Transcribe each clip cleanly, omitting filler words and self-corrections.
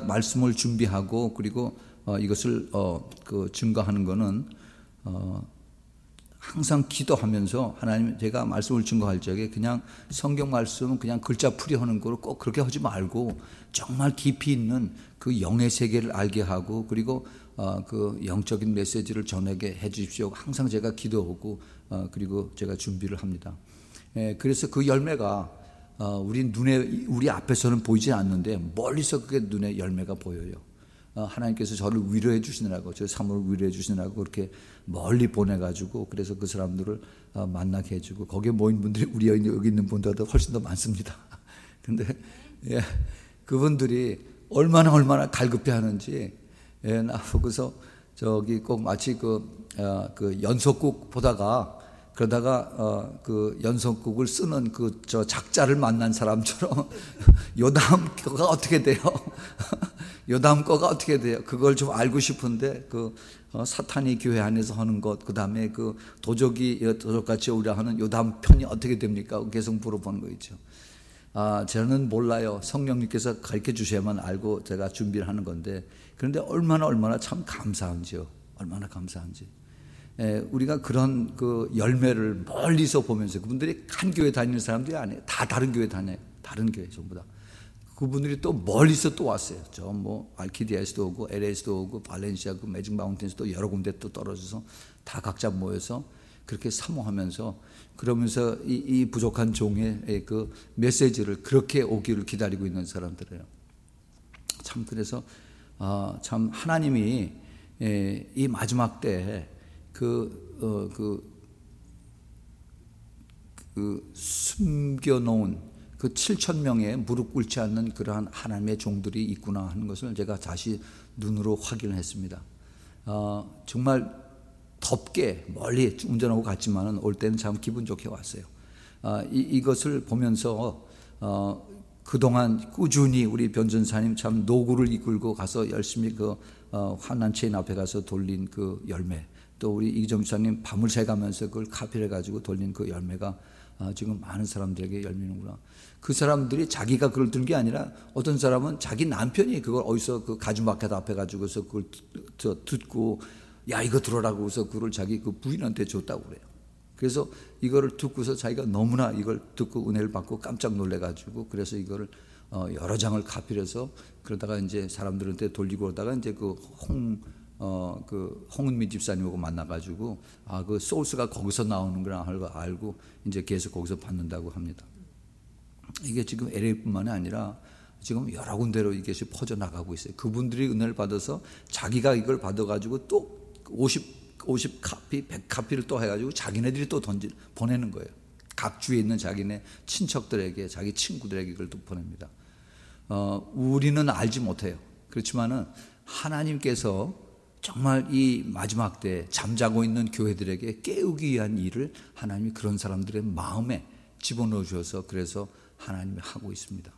말씀을 준비하고 그리고 이것을 증거하는 거는 항상 기도하면서 하나님, 제가 말씀을 증거할 적에 그냥 성경 말씀은 그냥 글자 풀이 하는 거로 꼭 그렇게 하지 말고 정말 깊이 있는 그 영의 세계를 알게 하고 그리고 그 영적인 메시지를 전하게 해 주십시오. 항상 제가 기도하고 그리고 제가 준비를 합니다. 그래서 그 열매가 우리 앞에서는 보이지 않는데 멀리서 그게 눈에 열매가 보여요. 하나님께서 저를 위로해 주시느라고, 저 사모를 위로해 주시느라고 그렇게 멀리 보내가지고 그래서 그 사람들을 만나게 해주고 거기에 모인 분들이 우리 여기 있는 분들보다 훨씬 더 많습니다. 근데 그분들이 얼마나 갈급해 하는지, 나 보고서 저기 꼭 마치 그 연속극 보다가 그러다가 그 연속극을 쓰는 저 작자를 만난 사람처럼 요 다음 거가 어떻게 돼요? 요 다음 거가 어떻게 돼요? 그걸 좀 알고 싶은데 사탄이 교회 안에서 하는 것, 그 다음에 도적같이 오려 하는 요 다음 편이 어떻게 됩니까? 계속 물어보는 거 있죠. 저는 몰라요. 성령님께서 가르쳐 주셔야만 알고 제가 준비를 하는 건데, 그런데 얼마나 참 감사한지요. 얼마나 감사한지. 우리가 그런 그 열매를 멀리서 보면서, 그분들이 한 교회 다니는 사람들이 아니에요. 다 다른 교회 다녀요. 다른 교회 전부 다. 그분들이 또 멀리서 또 왔어요. 저 알키디아에서도 오고 LA에서도 오고 발렌시아 그 매직 마운틴에서도 여러 군데 또 떨어져서 다 각자 모여서 그렇게 사모하면서, 그러면서 이 부족한 종의 그 메시지를 그렇게 오기를 기다리고 있는 사람들이에요. 참, 그래서 참 하나님이 이 마지막 때에 숨겨놓은 그 7,000명의 무릎 꿇지 않는 그러한 하나님의 종들이 있구나 하는 것을 제가 다시 눈으로 확인을 했습니다. 정말 덥게 멀리 운전하고 갔지만은 올 때는 참 기분 좋게 왔어요. 이것을 보면서 그동안 꾸준히 우리 변전사님 참 노구를 이끌고 가서 열심히 환난체인 앞에 가서 돌린 그 열매, 또 우리 이기정 집사님 밤을 새가면서 그걸 카피를 가지고 돌린 그 열매가 지금 많은 사람들에게 열리는구나. 그 사람들이 자기가 그걸 든 게 아니라 어떤 사람은 자기 남편이 그걸 어디서 그 가주마켓 앞에 가지고서 그걸 듣고, 야 이거 들어라고 해서 그걸 자기 그 부인한테 줬다고 그래요. 그래서 이거를 듣고서 자기가 너무나 이걸 듣고 은혜를 받고 깜짝 놀래가지고, 그래서 이거를 여러 장을 카피를 해서 그러다가 이제 사람들한테 돌리고 오다가 이제 홍은미 집사님하고 만나가지고 그 소스가 거기서 나오는구나 하고 알고 이제 계속 거기서 받는다고 합니다. 이게 지금 LA뿐만이 아니라 지금 여러 군데로 이것이 퍼져나가고 있어요. 그분들이 은혜를 받아서 자기가 이걸 받아가지고 또 50카피, 100카피를 또 해가지고 자기네들이 또 보내는 거예요. 각 주에 있는 자기네 친척들에게, 자기 친구들에게 이걸 또 보냅니다. 우리는 알지 못해요. 그렇지만은 하나님께서 정말 이 마지막 때 잠자고 있는 교회들에게 깨우기 위한 일을 하나님이 그런 사람들의 마음에 집어넣어 주셔서 그래서 하나님이 하고 있습니다.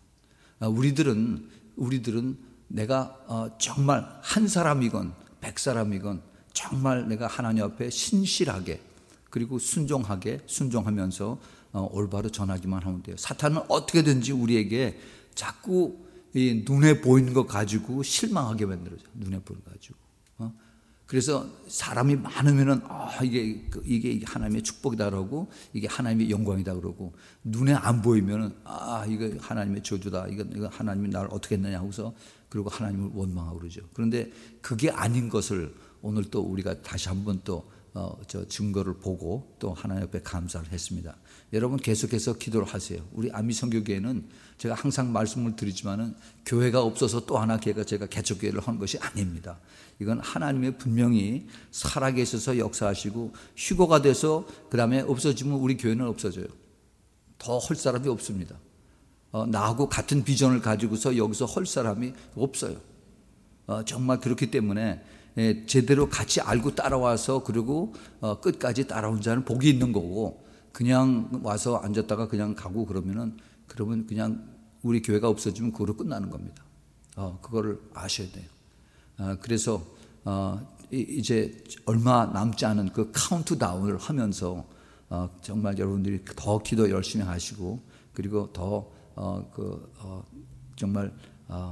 우리들은 내가 정말 한 사람이건 100사람이건 정말 내가 하나님 앞에 신실하게 그리고 순종하면서 올바로 전하기만 하면 돼요. 사탄은 어떻게든지 우리에게 자꾸 이 눈에 보이는 것 가지고 실망하게 만들어져. 눈에 보이는 거 가지고. 그래서 사람이 많으면은 이게 하나님의 축복이다 그러고 이게 하나님의 영광이다 그러고, 눈에 안 보이면은 이거 하나님의 저주다, 이거 하나님이 나를 어떻게 했느냐 하고서 그리고 하나님을 원망하고 그러죠. 그런데 그게 아닌 것을 오늘 또 우리가 다시 한번 또 증거를 보고 또 하나님 앞에 감사를 했습니다. 여러분 계속해서 기도를 하세요. 우리 아미선교교회는 제가 항상 말씀을 드리지만은 교회가 없어서 또 하나 제가 개척교회를 한 것이 아닙니다. 이건 하나님의 분명히 살아계셔서 역사하시고 휴거가 돼서 그 다음에 없어지면 우리 교회는 없어져요. 더 할 사람이 없습니다. 나하고 같은 비전을 가지고서 여기서 할 사람이 없어요. 정말 그렇기 때문에 제대로 같이 알고 따라와서 그리고 끝까지 따라온 자는 복이 있는 거고, 그냥 와서 앉았다가 그냥 가고 그러면 그냥 우리 교회가 없어지면 그거로 끝나는 겁니다. 그거를 아셔야 돼요. 그래서 이제 얼마 남지 않은 그 카운트다운을 하면서 정말 여러분들이 더 기도 열심히 하시고 그리고 더 정말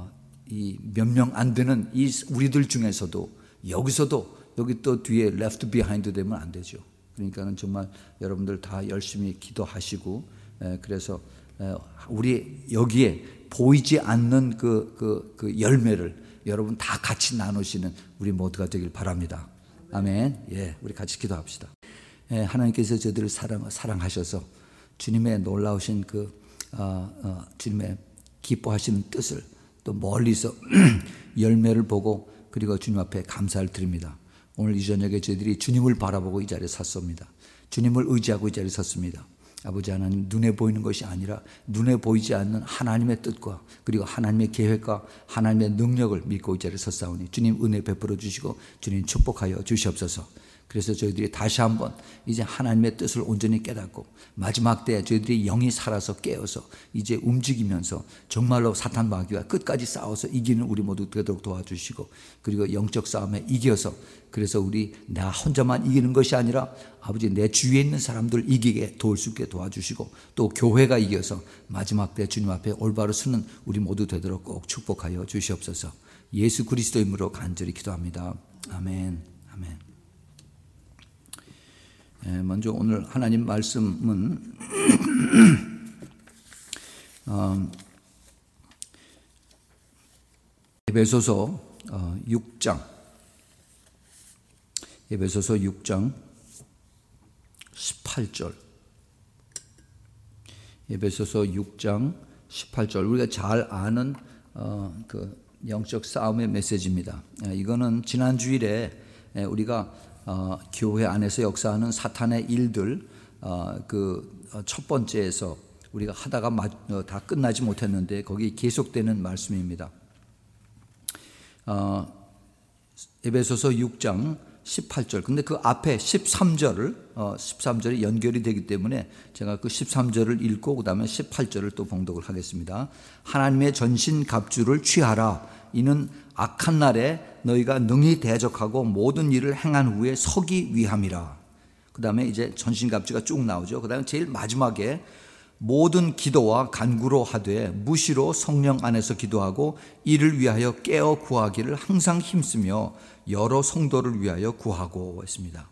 이 몇 명 안 되는 이 우리들 중에서도 여기 또 뒤에 left behind 되면 안 되죠. 그러니까는 정말 여러분들 다 열심히 기도하시고, 그래서 우리 여기에 보이지 않는 그 열매를 여러분 다 같이 나누시는 우리 모두가 되길 바랍니다. 아멘. 예, 우리 같이 기도합시다. 하나님께서 저희들을 사랑하셔서 주님의 놀라우신 주님의 기뻐하시는 뜻을 또 멀리서 열매를 보고, 그리고 주님 앞에 감사를 드립니다. 오늘 이 저녁에 저희들이 주님을 바라보고 이 자리에 섰습니다. 주님을 의지하고 이 자리에 섰습니다. 아버지 하나님, 눈에 보이는 것이 아니라 눈에 보이지 않는 하나님의 뜻과 그리고 하나님의 계획과 하나님의 능력을 믿고 이 자리에 섰사오니 주님 은혜 베풀어 주시고 주님 축복하여 주시옵소서. 그래서 저희들이 다시 한번 이제 하나님의 뜻을 온전히 깨닫고 마지막 때에 저희들이 영이 살아서 깨어서 이제 움직이면서 정말로 사탄 마귀와 끝까지 싸워서 이기는 우리 모두 되도록 도와주시고, 그리고 영적 싸움에 이겨서, 그래서 우리 나 혼자만 이기는 것이 아니라 아버지 내 주위에 있는 사람들 이기게 도울 수 있게 도와주시고, 또 교회가 이겨서 마지막 때 주님 앞에 올바로 서는 우리 모두 되도록 꼭 축복하여 주시옵소서. 예수 그리스도 이름으로 간절히 기도합니다. 아멘. 아멘. 먼저 오늘 하나님 말씀은 에베소서 6장 18절. 에베소서 6장 18절. 우리가 잘 아는 그 영적 싸움의 메시지입니다. 이거는 지난 주일에 우리가 교회 안에서 역사하는 사탄의 일들 그 첫 번째에서 우리가 하다가 다 끝나지 못했는데 거기 계속되는 말씀입니다. 에베소서 6장 18절. 근데 그 앞에 13절이 연결이 되기 때문에 제가 그 13절을 읽고 그 다음에 18절을 또 봉독을 하겠습니다. 하나님의 전신 갑주를 취하라. 이는 악한 날에 너희가 능히 대적하고 모든 일을 행한 후에 서기 위함이라. 그 다음에 이제 전신 갑주가 쭉 나오죠. 그 다음에 제일 마지막에 모든 기도와 간구로 하되 무시로 성령 안에서 기도하고 이를 위하여 깨어 구하기를 항상 힘쓰며 여러 성도를 위하여 구하고 했습니다.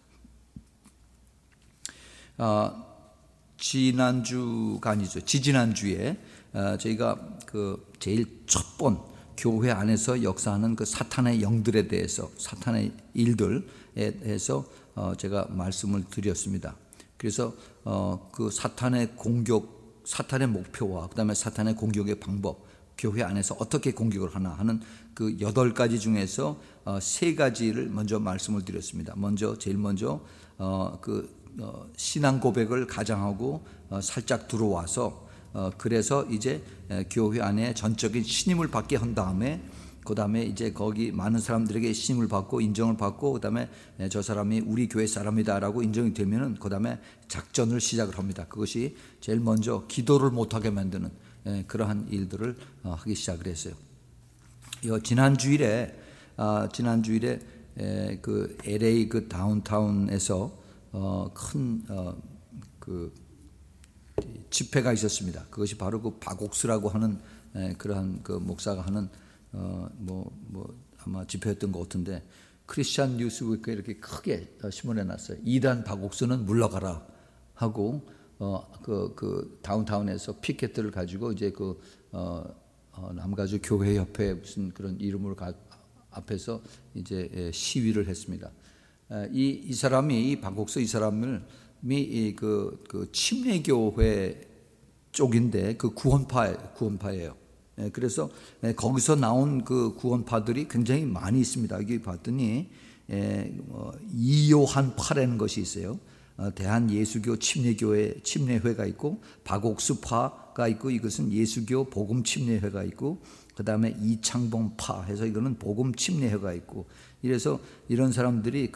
지난주가 아니죠. 지지난주에 저희가 그 제일 첫 번 교회 안에서 역사하는 그 사탄의 영들에 대해서, 사탄의 일들에 대해서 제가 말씀을 드렸습니다. 그래서 그 사탄의 공격, 사탄의 목표와 그 다음에 사탄의 공격의 방법, 교회 안에서 어떻게 공격을 하나 하는 그 8가지 중에서 3가지를 먼저 말씀을 드렸습니다. 제일 먼저 신앙 고백을 가장하고 살짝 들어와서 그래서 이제 교회 안에 전적인 신임을 받게 한 다음에 그 다음에 이제 거기 많은 사람들에게 신임을 받고 인정을 받고 그 다음에 저 사람이 우리 교회 사람이다라고 인정이 되면은 그 다음에 작전을 시작을 합니다. 그것이 제일 먼저 기도를 못하게 만드는 그러한 일들을 하기 시작을 했어요. 지난 주일에 그 LA 그 다운타운에서 큰 그 집회가 있었습니다. 그것이 바로 그 박옥수라고 하는 그러한 그 목사가 하는 아마 집회였던 것 같은데, 크리스찬 뉴스위크에 이렇게 크게 신문해 놨어요. 2단 박옥수는 물러가라 하고 그 다운타운에서 피켓들을 가지고 이제 그 남가주 교회 협회 무슨 그런 이름으로 앞에서 이제 시위를 했습니다. 이 사람이 이 박옥수 이 사람이 그 침례교회 쪽인데 그 구원파예요. 그래서 거기서 나온 그 구원파들이 굉장히 많이 있습니다. 여기 봤더니 이요한파라는 것이 있어요. 대한예수교 침례회가 있고 박옥수파가 있고, 이것은 예수교 복음 침례회가 있고, 그 다음에 이창봉파 해서 이거는 복음 침례회가 있고, 이래서 이런 사람들이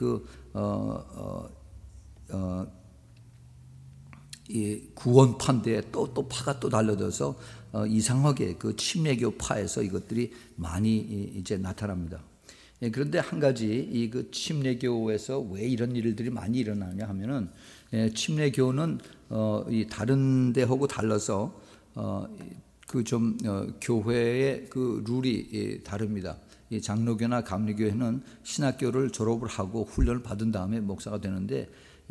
이 구원파인데 또 파가 또 달려들어서 이상하게 그 침례교 파에서 이것들이 많이 이제 나타납니다. 그런데 한 가지 이 그 침례교에서 왜 이런 일들이 많이 일어나냐 하면은, 침례교는 이 다른 데하고 달라서 교회의 그 룰이 다릅니다. 이 장로교나 감리교회는 신학교를 졸업을 하고 훈련을 받은 다음에 목사가 되는데,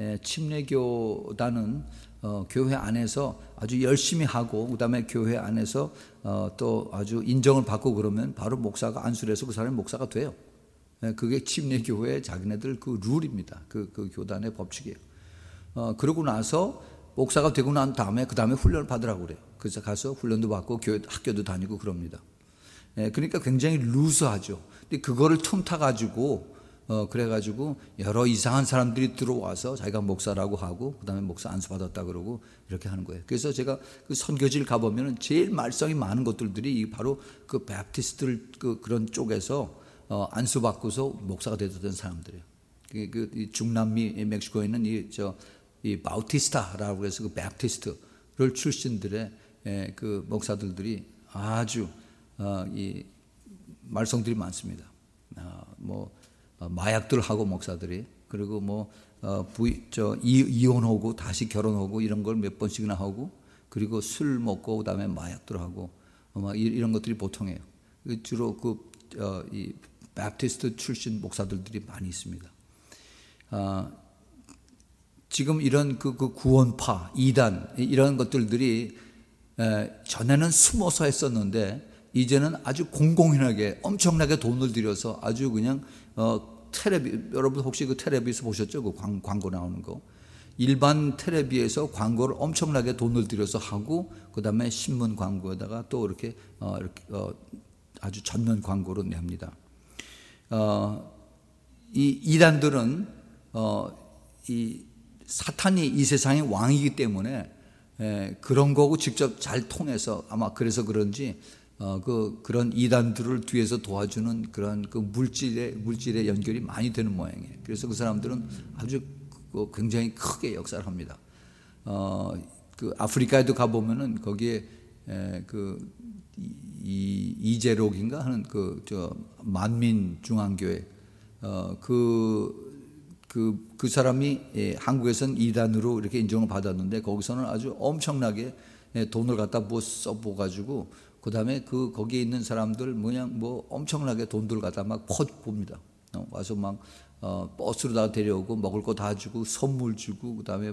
침례교단은 교회 안에서 아주 열심히 하고 그다음에 교회 안에서 또 아주 인정을 받고 그러면 바로 목사가 안수를 해서 그 사람이 목사가 돼요. 그게 침례교회의 자기네들 그 룰입니다. 그 교단의 법칙이에요. 그러고 나서 목사가 되고 난 다음에 그 다음에 훈련을 받으라고 그래요. 그래서 가서 훈련도 받고 학교도 다니고 그럽니다. 그러니까 굉장히 루스하죠. 근데 그거를 틈타가지고 그래가지고 여러 이상한 사람들이 들어와서 자기가 목사라고 하고 그 다음에 목사 안수 받았다 그러고 이렇게 하는 거예요. 그래서 제가 그 선교지를 가보면은 제일 말썽이 많은 것들이 바로 그 베프티스트들 그런 쪽에서 안수 받고서 목사가 되던 사람들이에요. 이 중남미 멕시코에 있는 이 바우티스타라고 해서 그 베프티스트를 출신들의 그 목사들이 아주 이 말썽들이 많습니다. 마약들 하고 목사들이, 그리고 이혼하고 다시 결혼하고 이런 걸 몇 번씩이나 하고, 그리고 술 먹고 그다음에 마약들 하고 이런 것들이 보통이에요. 주로 이 베프티스트 출신 목사들이 많이 있습니다. 지금 이런 그 구원파, 이단 이런 것들이 전에는 숨어서 했었는데 이제는 아주 공공연하게 엄청나게 돈을 들여서 아주 그냥 텔레비, 여러분 혹시 그 텔레비에서 보셨죠? 그 광고 나오는 거. 일반 텔레비에서 광고를 엄청나게 돈을 들여서 하고 그다음에 신문 광고에다가 또 이렇게 아주 전면 광고로 냅니다. 이 이단들은 이 사탄이 이 세상의 왕이기 때문에 그런 거고 직접 잘 통해서 아마 그래서 그런지 그런 이단들을 뒤에서 도와주는 그런 그 물질의 연결이 많이 되는 모양이에요. 그래서 그 사람들은 아주 굉장히 크게 역사를 합니다. 그 아프리카에도 가보면은 거기에 이재록인가 하는 만민중앙교회 그 사람이 한국에서는 이단으로 이렇게 인정을 받았는데 거기서는 아주 엄청나게 돈을 갖다 써보가지고 그 다음에 거기에 있는 사람들 엄청나게 돈들 갖다 막 퍼봅니다. 와서 막 버스로 다 데려오고 먹을 거 다 주고 선물 주고 그 다음에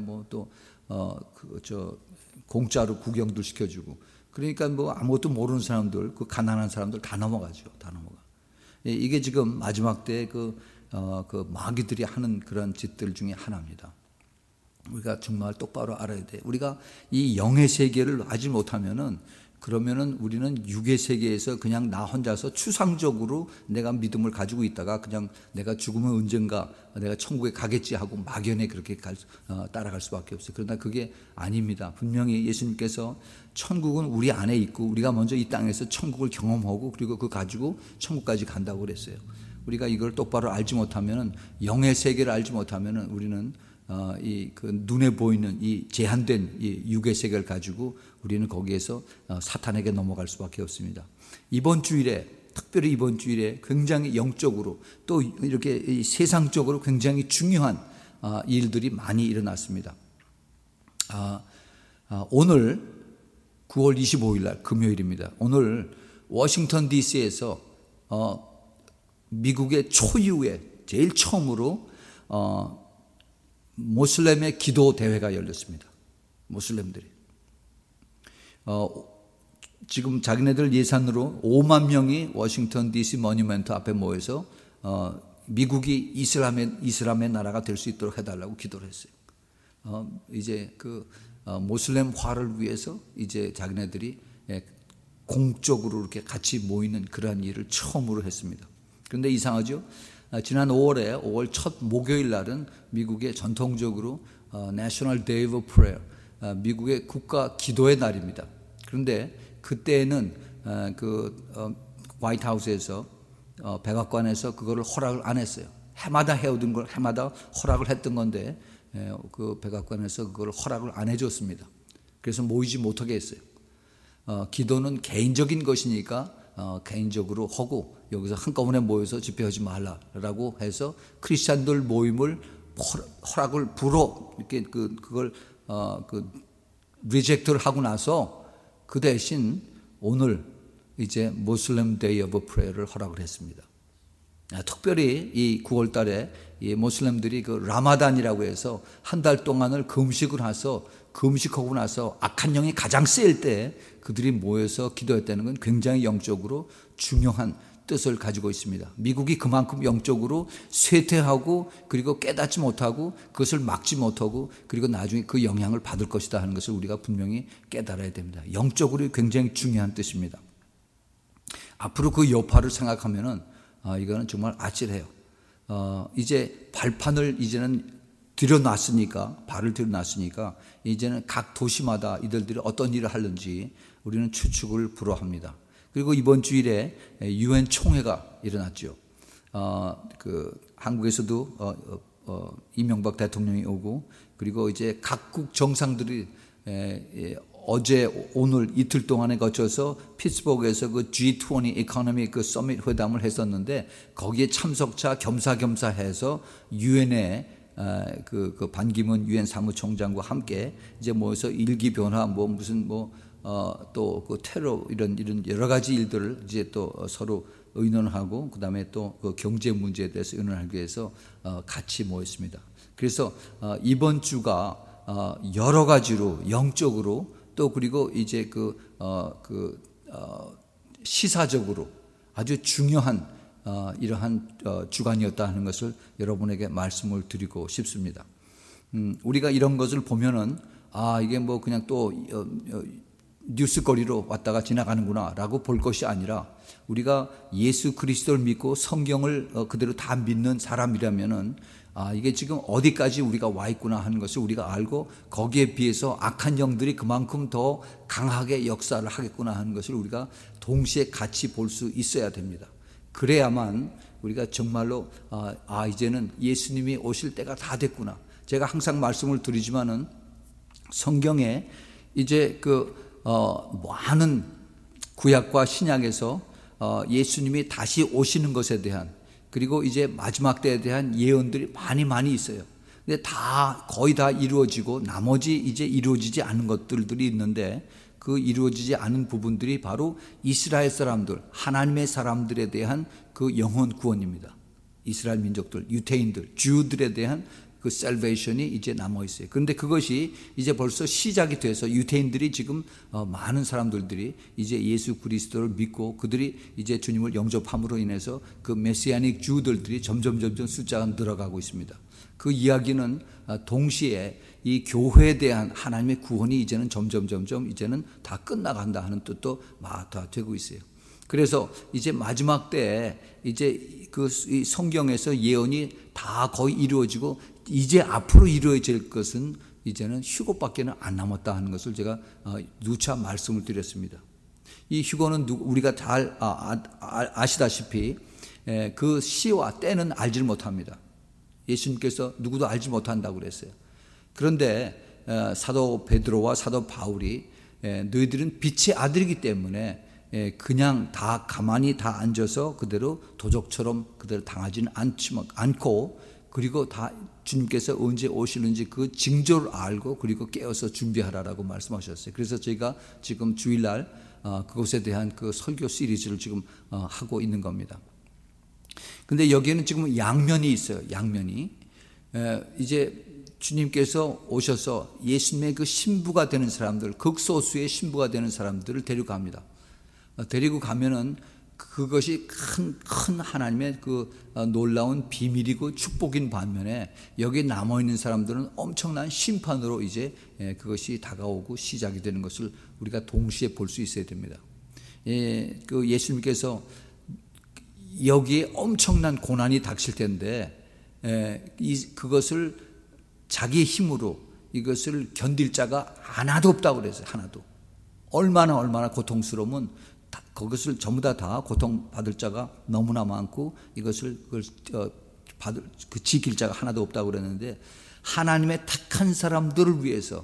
공짜로 구경들 시켜주고, 그러니까 아무것도 모르는 사람들, 그 가난한 사람들 다 넘어가죠. 다 넘어가. 이게 지금 마지막 때 그 마귀들이 하는 그런 짓들 중에 하나입니다. 우리가 정말 똑바로 알아야 돼. 우리가 이 영의 세계를 알지 못하면은 그러면은 우리는 육의 세계에서 그냥 나 혼자서 추상적으로 내가 믿음을 가지고 있다가 그냥 내가 죽으면 언젠가 내가 천국에 가겠지 하고 막연히 그렇게 따라갈 수밖에 없어요. 그러나 그게 아닙니다. 분명히 예수님께서 천국은 우리 안에 있고 우리가 먼저 이 땅에서 천국을 경험하고 그리고 그거 가지고 천국까지 간다고 그랬어요. 우리가 이걸 똑바로 알지 못하면은, 영의 세계를 알지 못하면은 우리는 눈에 보이는 이 제한된 이 육의 세계를 가지고 우리는 거기에서 사탄에게 넘어갈 수밖에 없습니다. 특별히 이번 주일에 굉장히 영적으로 또 이렇게 세상적으로 굉장히 중요한 일들이 많이 일어났습니다. 오늘 9월 25일 날 금요일입니다. 오늘 워싱턴 DC에서 미국의 초유의 제일 처음으로 모슬렘의 기도 대회가 열렸습니다. 모슬렘들이 지금 자기네들 예산으로 5만 명이 워싱턴 DC 모뉴먼트 앞에 모여서 미국이 이슬람의 나라가 될 수 있도록 해달라고 기도를 했어요. 이제 모슬렘화를 위해서 이제 자기네들이 공적으로 이렇게 같이 모이는 그러한 일을 처음으로 했습니다. 그런데 이상하죠? 지난 5월 첫 목요일 날은 미국의 전통적으로 National Day of Prayer, 미국의 국가 기도의 날입니다. 그런데 그때는 화이트하우스에서 백악관에서 그거를 허락을 안 했어요. 해마다 해오던 걸 해마다 허락을 했던 건데 그 백악관에서 그걸 허락을 안 해줬습니다. 그래서 모이지 못하게 했어요. 기도는 개인적인 것이니까 개인적으로 하고 여기서 한꺼번에 모여서 집회하지 말라라고 해서 크리스찬들 모임을 허락을 이렇게 그걸 리젝트를 하고 나서 그 대신 오늘 이제 모슬렘 데이 오브 프레이어를 허락을 했습니다. 특별히 이 9월 달에 이 모슬렘들이 그 라마단이라고 해서 한 달 동안을 금식하고 나서 악한 영이 가장 세일 때 그들이 모여서 기도했다는 건 굉장히 영적으로 중요한 뜻을 가지고 있습니다. 미국이 그만큼 영적으로 쇠퇴하고 그리고 깨닫지 못하고 그것을 막지 못하고 그리고 나중에 그 영향을 받을 것이다 하는 것을 우리가 분명히 깨달아야 됩니다. 영적으로 굉장히 중요한 뜻입니다. 앞으로 그 여파를 생각하면은 이거는 정말 아찔해요. 이제 발판을 이제는 발을 들여놨으니까 이제는 각 도시마다 이들이 어떤 일을 하는지 우리는 추측을 불허합니다. 그리고 이번 주일에 유엔 총회가 일어났죠. 한국에서도 이명박 대통령이 오고 그리고 이제 각국 정상들이 어제 오늘 이틀 동안에 거쳐서 피츠버그에서 그 G20 이코노미 그 서밋 회담을 했었는데 거기에 참석자 겸사겸사해서 유엔에 그 반기문 유엔 사무총장과 함께 이제 모여서 일기 변화 또 그 테러 이런 여러 가지 일들을 이제 또 서로 의논하고 그다음에 또 그 경제 문제에 대해서 의논하기 위해서 같이 모였습니다. 그래서 이번 주가 여러 가지로 영적으로 또 그리고 이제 시사적으로 아주 중요한 이러한 주간이었다 하는 것을 여러분에게 말씀을 드리고 싶습니다. 우리가 이런 것을 보면은 이게 뭐 그냥 또 뉴스거리로 왔다가 지나가는구나 라고 볼 것이 아니라 우리가 예수 그리스도를 믿고 성경을 그대로 다 믿는 사람이라면은 이게 지금 어디까지 우리가 와 있구나 하는 것을 우리가 알고 거기에 비해서 악한 영들이 그만큼 더 강하게 역사를 하겠구나 하는 것을 우리가 동시에 같이 볼 수 있어야 됩니다. 그래야만 우리가 정말로 이제는 예수님이 오실 때가 다 됐구나. 제가 항상 말씀을 드리지만은 성경에 이제 많은 구약과 신약에서 예수님이 다시 오시는 것에 대한 그리고 이제 마지막 때에 대한 예언들이 많이 있어요. 근데 거의 다 이루어지고 나머지 이제 이루어지지 않은 것들이 있는데 그 이루어지지 않은 부분들이 바로 이스라엘 사람들, 하나님의 사람들에 대한 그 영혼 구원입니다. 이스라엘 민족들, 유대인들, 주들에 대한 그 셀베이션이 이제 남아 있어요. 그런데 그것이 이제 벌써 시작이 돼서 유대인들이 지금 많은 사람들이 이제 예수 그리스도를 믿고 그들이 이제 주님을 영접함으로 인해서 그 메시아닉 주들이 점점 숫자가 늘어가고 있습니다. 그 이야기는 동시에 이 교회에 대한 하나님의 구원이 이제는 점점 이제는 다 끝나간다 하는 뜻도 다 되고 있어요. 그래서 이제 마지막 때에 이제 이 성경에서 예언이 다 거의 이루어지고 이제 앞으로 이루어질 것은 이제는 휴거밖에 안 남았다 하는 것을 제가 누차 말씀을 드렸습니다. 이 휴거는 우리가 잘 아시다시피 그 시와 때는 알지 못합니다. 예수님께서 누구도 알지 못한다고 그랬어요. 그런데 사도 베드로와 사도 바울이 너희들은 빛의 아들이기 때문에 그냥 다 가만히 다 앉아서 그대로 도적처럼 그대로 당하지는 않고 그리고 다 주님께서 언제 오시는지 그 징조를 알고 그리고 깨어서 준비하라라고 말씀하셨어요. 그래서 저희가 지금 주일날 그것에 대한 그 설교 시리즈를 지금 하고 있는 겁니다. 근데 여기에는 지금 양면이 있어요. 양면이 이제 주님께서 오셔서 예수님의 그 신부가 되는 사람들, 극소수의 신부가 되는 사람들을 데려갑니다. 데리고 가면은 그것이 큰 하나님의 그 놀라운 비밀이고 축복인 반면에 여기 남아있는 사람들은 엄청난 심판으로 이제 그것이 다가오고 시작이 되는 것을 우리가 동시에 볼 수 있어야 됩니다. 그 예수님께서 여기에 엄청난 고난이 닥칠 텐데 그것을 자기 힘으로 이것을 견딜 자가 하나도 없다고 그랬어요. 하나도. 얼마나 고통스러우면 그것을 전부 다 고통받을 자가 너무나 많고 이것을 지킬 자가 하나도 없다고 그랬는데 하나님의 택한 사람들을 위해서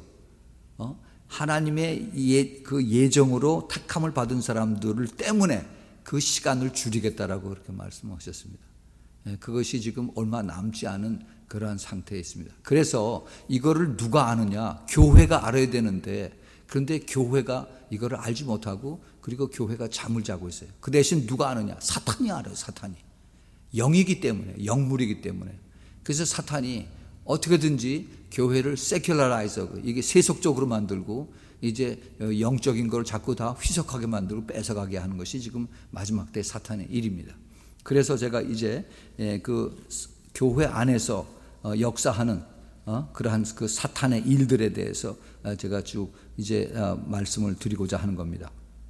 하나님의 그 예정으로 택함을 받은 사람들을 때문에 그 시간을 줄이겠다라고 그렇게 말씀하셨습니다. 그것이 지금 얼마 남지 않은 그러한 상태에 있습니다. 그래서 이거를 누가 아느냐? 교회가 알아야 되는데 그런데 교회가 이거를 알지 못하고 그리고 교회가 잠을 자고 있어요. 그 대신 누가 아느냐? 사탄이 알아요. 사탄이. 영이기 때문에, 영물이기 때문에. 그래서 사탄이 어떻게든지 교회를 세큘러라이즈, 이게 세속적으로 만들고 이제 영적인 걸 자꾸 다 희석하게 만들고 뺏어가게 하는 것이 지금 마지막 때 사탄의 일입니다. 그래서 제가 이제 그 교회 안에서 역사하는 그러한 그 사탄의 일들에 대해서 제가 쭉 이제 말씀을 드리고자 하는 겁니다.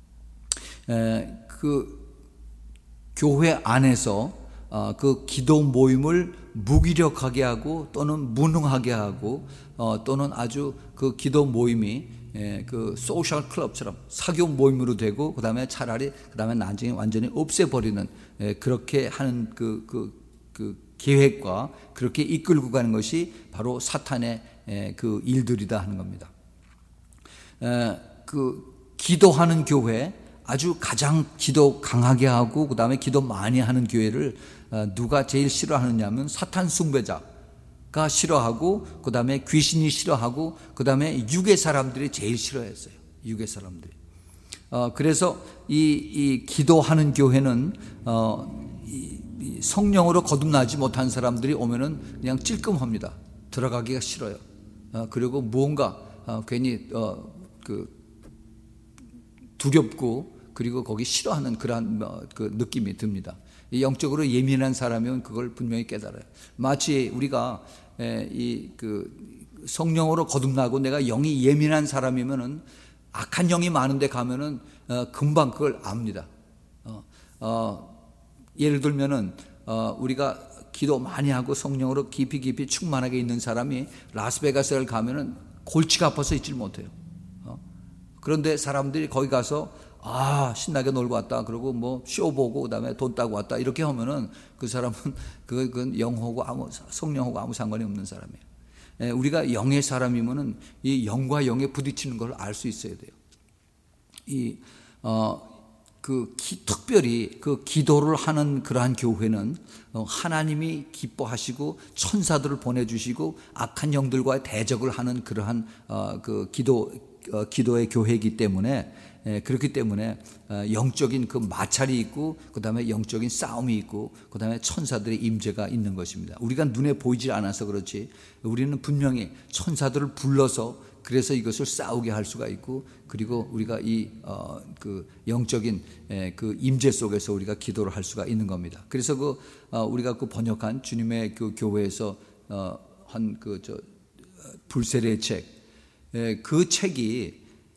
그 교회 안에서 그 기도 모임을 무기력하게 하고 또는 무능하게 하고 또는 아주 그 기도 모임이 그 소셜 클럽처럼 사교 모임으로 되고 그다음에 차라리 그다음에 나중에 완전히 없애버리는 그렇게 하는 그 계획과 그렇게 이끌고 가는 것이 바로 사탄의 그 일들이다 하는 겁니다. 그 기도하는 교회, 아주 가장 기도 강하게 하고 그다음에 기도 많이 하는 교회를 누가 제일 싫어하느냐면 사탄 숭배자가 싫어하고 그다음에 귀신이 싫어하고 그다음에 유괴 사람들이 제일 싫어했어요. 유괴 사람들이. 그래서 이 기도하는 교회는 이 성령으로 거듭나지 못한 사람들이 오면은 그냥 찔끔합니다. 들어가기가 싫어요. 그리고 무언가 괜히 그 두렵고 그리고 거기 싫어하는 그러한 그 느낌이 듭니다. 영적으로 예민한 사람이면 그걸 분명히 깨달아요. 마치 우리가 이 그 성령으로 거듭나고 내가 영이 예민한 사람이면은 악한 영이 많은데 가면은 금방 그걸 압니다. 예를 들면은 우리가 기도 많이 하고 성령으로 깊이 충만하게 있는 사람이 라스베가스를 가면은 골치가 아파서 있질 못해요. 그런데 사람들이 거기 가서 신나게 놀고 왔다. 그러고 뭐 쇼 보고 그다음에 돈 따고 왔다. 이렇게 하면은 그 사람은 그건 영하고 성령하고 아무 상관이 없는 사람이에요. 우리가 영의 사람이면은 이 영과 영에 부딪히는 걸 알 수 있어야 돼요. 특별히 그 기도를 하는 그러한 교회는 하나님이 기뻐하시고 천사들을 보내주시고 악한 영들과의 대적을 하는 그러한 그 기도의 교회이기 때문에 그렇기 때문에 영적인 그 마찰이 있고 그다음에 영적인 싸움이 있고 그다음에 천사들의 임재가 있는 것입니다. 우리가 눈에 보이질 않아서 그렇지 우리는 분명히 천사들을 불러서 그래서 이것을 싸우게 할 수가 있고 그리고 우리가 그 영적인 그 임재 속에서 우리가 기도를 할 수가 있는 겁니다. 그래서 우리가 그 번역한 주님의 그 교회에서 한 불세례의 책, 그 책이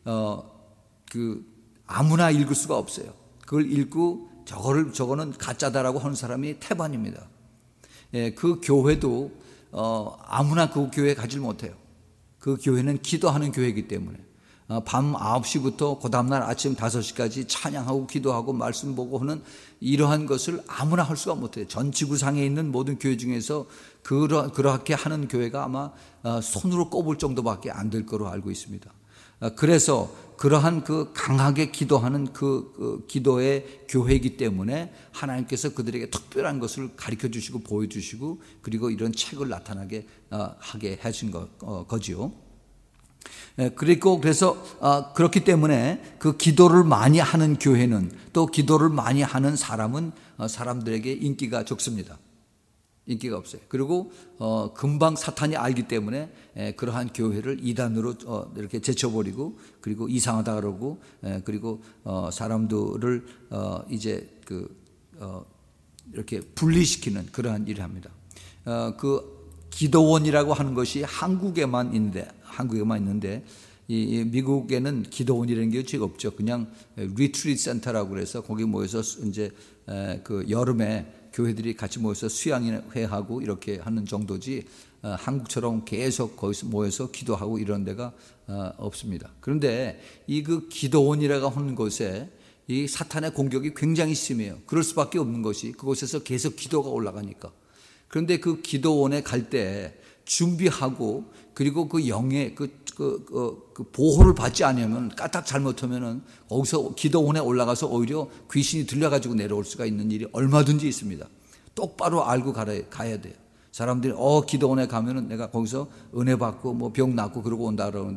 그 아무나 읽을 수가 없어요. 그걸 읽고 저거는 가짜다라고 하는 사람이 태반입니다. 그 교회도 아무나 그 교회에 가질 못해요. 그 교회는 기도하는 교회이기 때문에 밤 9시부터 그 다음날 아침 5시까지 찬양하고 기도하고 말씀 보고 하는 이러한 것을 아무나 할 수가 못해요. 전 지구상에 있는 모든 교회 중에서 그렇게 하는 교회가 아마 손으로 꼽을 정도밖에 안 될 거로 알고 있습니다. 그래서 그러한 그 강하게 기도하는 그 기도의 교회이기 때문에 하나님께서 그들에게 특별한 것을 가르쳐 주시고 보여주시고 그리고 이런 책을 나타나게 하게 하신 거지요. 그리고 그래서 그렇기 때문에 그 기도를 많이 하는 교회는 또 기도를 많이 하는 사람은 사람들에게 인기가 적습니다. 인기가 없어요. 그리고 금방 사탄이 알기 때문에 그러한 교회를 이단으로 이렇게 제쳐버리고 그리고 이상하다 그러고 그리고 사람들을 이제 이렇게 분리시키는 그러한 일을 합니다. 그 기도원이라고 하는 것이 한국에만 있는데 이 미국에는 기도원이라는 게 거의 없죠. 그냥 리트리트 센터라고 그래서 거기 모여서 이제 그 여름에 교회들이 같이 모여서 수양회하고 이렇게 하는 정도지 한국처럼 계속 거기서 모여서 기도하고 이런 데가 없습니다. 그런데 이 그 기도원이라고 하는 곳에 이 사탄의 공격이 굉장히 심해요. 그럴 수밖에 없는 것이 그곳에서 계속 기도가 올라가니까. 그런데 그 기도원에 갈 때 준비하고 그리고 그 영의 그 보호를 받지 않으면 까딱 잘못하면은 거기서 기도원에 올라가서 오히려 귀신이 들려가지고 내려올 수가 있는 일이 얼마든지 있습니다. 똑바로 알고 가야 돼요. 사람들이 기도원에 가면은 내가 거기서 은혜 받고 뭐 병 낫고 그러고 온다 그러는데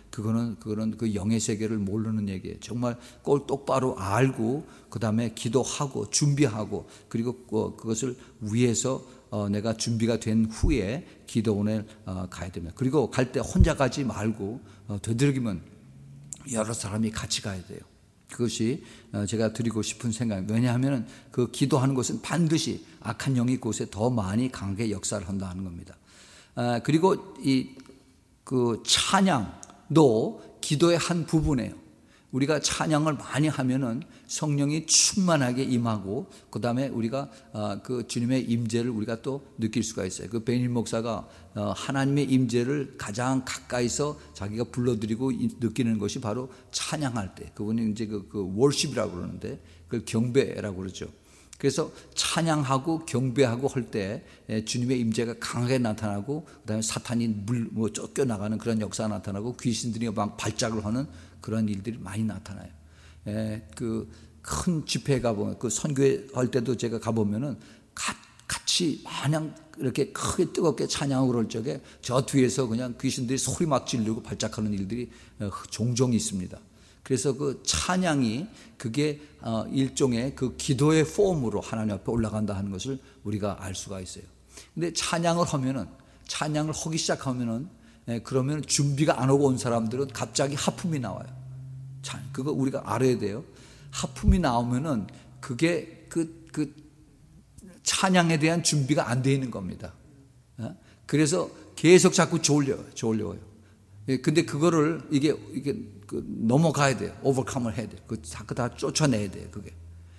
그거는 그 영의 세계를 모르는 얘기예요. 정말 꼴 똑바로 알고 그다음에 기도하고 준비하고 그리고 그것을 위해서 내가 준비가 된 후에 기도원에 가야 됩니다. 그리고 갈 때 혼자 가지 말고 되도록이면 여러 사람이 같이 가야 돼요. 그것이 제가 드리고 싶은 생각입니다. 왜냐하면 그 기도하는 것은 반드시 악한 영이 그곳에 더 많이 강하게 역사를 한다 하는 겁니다. 그리고 그 찬양도 기도의 한 부분이에요. 우리가 찬양을 많이 하면은 성령이 충만하게 임하고 그 다음에 우리가 그 주님의 임재를 우리가 또 느낄 수가 있어요. 그 베닐 목사가 하나님의 임재를 가장 가까이서 자기가 불러드리고 느끼는 것이 바로 찬양할 때, 그분이 이제 그 월십이라고 그러는데 그걸 경배라고 그러죠. 그래서 찬양하고 경배하고 할 때 주님의 임재가 강하게 나타나고 그다음에 사탄이 쫓겨나가는 그런 역사가 나타나고 귀신들이 막 발작을 하는 그런 일들이 많이 나타나요. 그 큰 집회에 가보면 그 선교할 때도 제가 가보면은 같이 마냥 이렇게 크게 뜨겁게 찬양하고 그럴 적에 저 뒤에서 그냥 귀신들이 소리 막 지르고 발작하는 일들이 종종 있습니다. 그래서 그 찬양이 그게 일종의 그 기도의 폼으로 하나님 앞에 올라간다 하는 것을 우리가 알 수가 있어요. 근데 찬양을 하기 시작하면은 그러면 준비가 안 오고 온 사람들은 갑자기 하품이 나와요. 그거 우리가 알아야 돼요. 하품이 나오면은 그게 그 찬양에 대한 준비가 안 돼 있는 겁니다. 그래서 계속 자꾸 졸려요. 근데 그거를 이게 넘어가야 돼요. 오버컴을 해야 돼요. 자꾸 다 쫓아내야 돼요. 그게.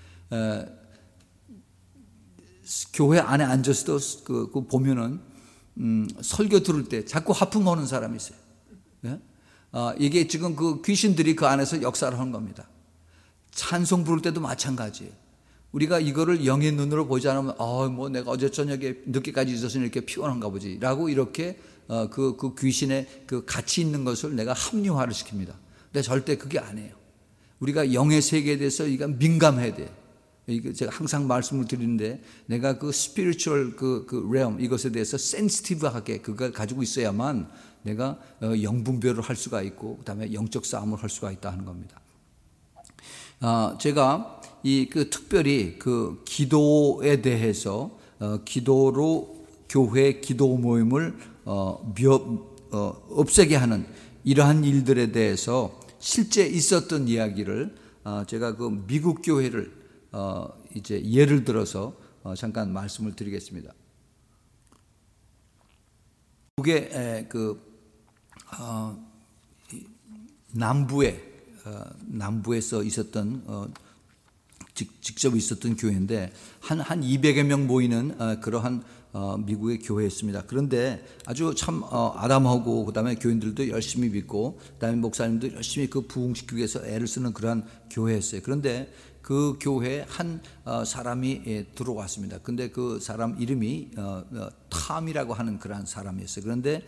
교회 안에 앉아서도 그 보면은 설교 들을 때 자꾸 하품하는 사람이 있어요. 이게 지금 그 귀신들이 그 안에서 역사를 하는 겁니다. 찬송 부를 때도 마찬가지예요. 우리가 이거를 영의 눈으로 보지 않으면 뭐 내가 어제 저녁에 늦게까지 있어서 이렇게 피곤한가 보지 라고 이렇게 그 귀신의 그 가치 있는 것을 내가 합리화를 시킵니다. 근데 절대 그게 아니에요. 우리가 영의 세계에 대해서 민감해야 돼요. 제가 항상 말씀을 드리는데 내가 그 스피리추얼 그 realm 이것에 대해서 센시티브하게 그걸 가지고 있어야만 내가 영분별을 할 수가 있고 그다음에 영적 싸움을 할 수가 있다 하는 겁니다. 제가 특별히 그 기도에 대해서 기도로 교회 기도 모임을 없애게 하는 이러한 일들에 대해서 실제 있었던 이야기를 제가 그 미국 교회를 이제 예를 들어서 잠깐 말씀을 드리겠습니다. 미국의 남부에서 있었던 직접 있었던 교회인데 한 200여 명 모이는 그러한 미국의 교회였습니다. 그런데 아주 참 아담하고 그다음에 교인들도 열심히 믿고 그다음에 목사님도 열심히 그 부흥시키기 위해서 애를 쓰는 그러한 교회였어요. 그런데 그 교회에 한 사람이 들어왔습니다. 근데 그 사람 이름이 탐이라고 하는 그러한 사람이었어요. 그런데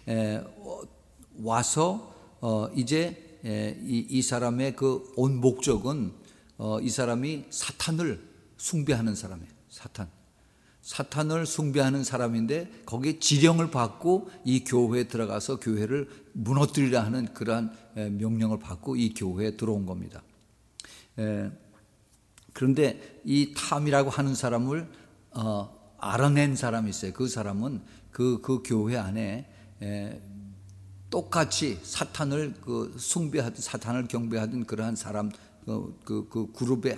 와서 이제 이 사람의 그 온 목적은 이 사람이 사탄을 숭배하는 사람이에요. 사탄을 숭배하는 사람인데 거기에 지령을 받고 이 교회에 들어가서 교회를 무너뜨리라 하는 그러한 명령을 받고 이 교회에 들어온 겁니다. 그런데 이 탐이라고 하는 사람을 알아낸 사람이 있어요. 그 사람은 그 교회 안에 똑같이 사탄을 숭배하든 사탄을 경배하든 그러한 사람 그 그룹의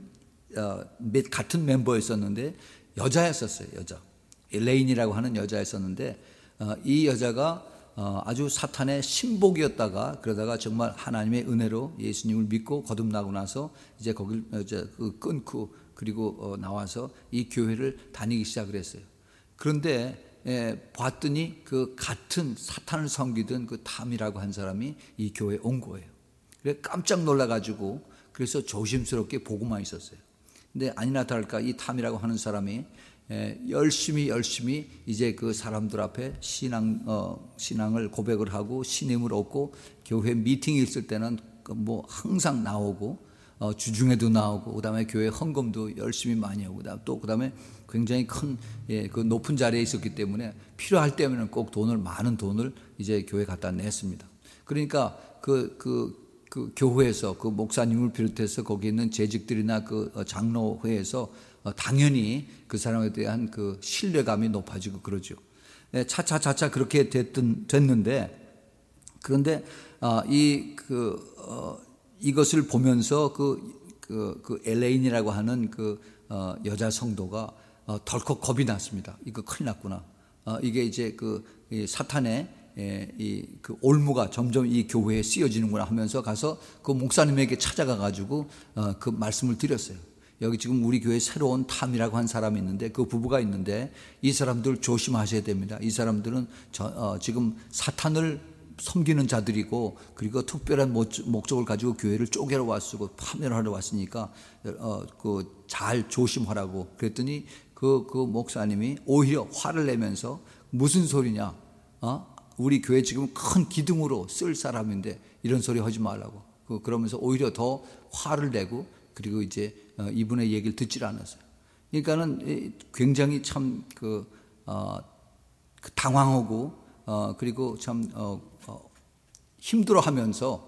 같은 멤버였었는데 여자였었어요. 여자 레인이라고 하는 여자였었는데 이 여자가 아주 사탄의 신복이었다가 그러다가 정말 하나님의 은혜로 예수님을 믿고 거듭나고 나서 이제 거길 끊고 그리고 나와서 이 교회를 다니기 시작을 했어요. 그런데 봤더니 그 같은 사탄을 섬기던 그 탐이라고 한 사람이 이 교회에 온 거예요. 그래서 깜짝 놀라가지고 그래서 조심스럽게 보고만 있었어요. 근데 아니나 다를까 이 탐이라고 하는 사람이 열심히 이제 그 사람들 앞에 신앙을 고백을 하고 신임을 얻고 교회 미팅이 있을 때는 뭐 항상 나오고 주중에도 나오고 그다음에 교회 헌금도 열심히 많이 하고 그다음에 굉장히 큰 그 높은 자리에 있었기 때문에 필요할 때면은 꼭 많은 돈을 이제 교회 갖다 냈습니다. 그러니까 그 교회에서 그 목사님을 비롯해서 거기 있는 재직들이나 그 장로회에서 당연히 그 사람에 대한 그 신뢰감이 높아지고 그러죠. 차차 그렇게 됐는데, 그런데 이것을 보면서 그 엘레인이라고 하는 그 여자 성도가 덜컥 겁이 났습니다. 이거 큰일 났구나. 이게 이제 이 사탄의 그 올무가 점점 이 교회에 쓰여지는구나 하면서 가서 그 목사님에게 찾아가 가지고 그 말씀을 드렸어요. 여기 지금 우리 교회에 새로운 탐이라고 한 사람이 있는데, 그 부부가 있는데 이 사람들 조심하셔야 됩니다. 이 사람들은 지금 사탄을 섬기는 자들이고, 그리고 특별한 목적을 가지고 교회를 쪼개러 왔고 파멸하러 왔으니까 잘 조심하라고 그랬더니 그 목사님이 오히려 화를 내면서 무슨 소리냐, 우리 교회 지금 큰 기둥으로 쓸 사람인데 이런 소리 하지 말라고. 그러면서 오히려 더 화를 내고, 그리고 이제 이분의 얘기를 듣질 않았어요. 그러니까는 굉장히 참 당황하고 그리고 참 힘들어하면서,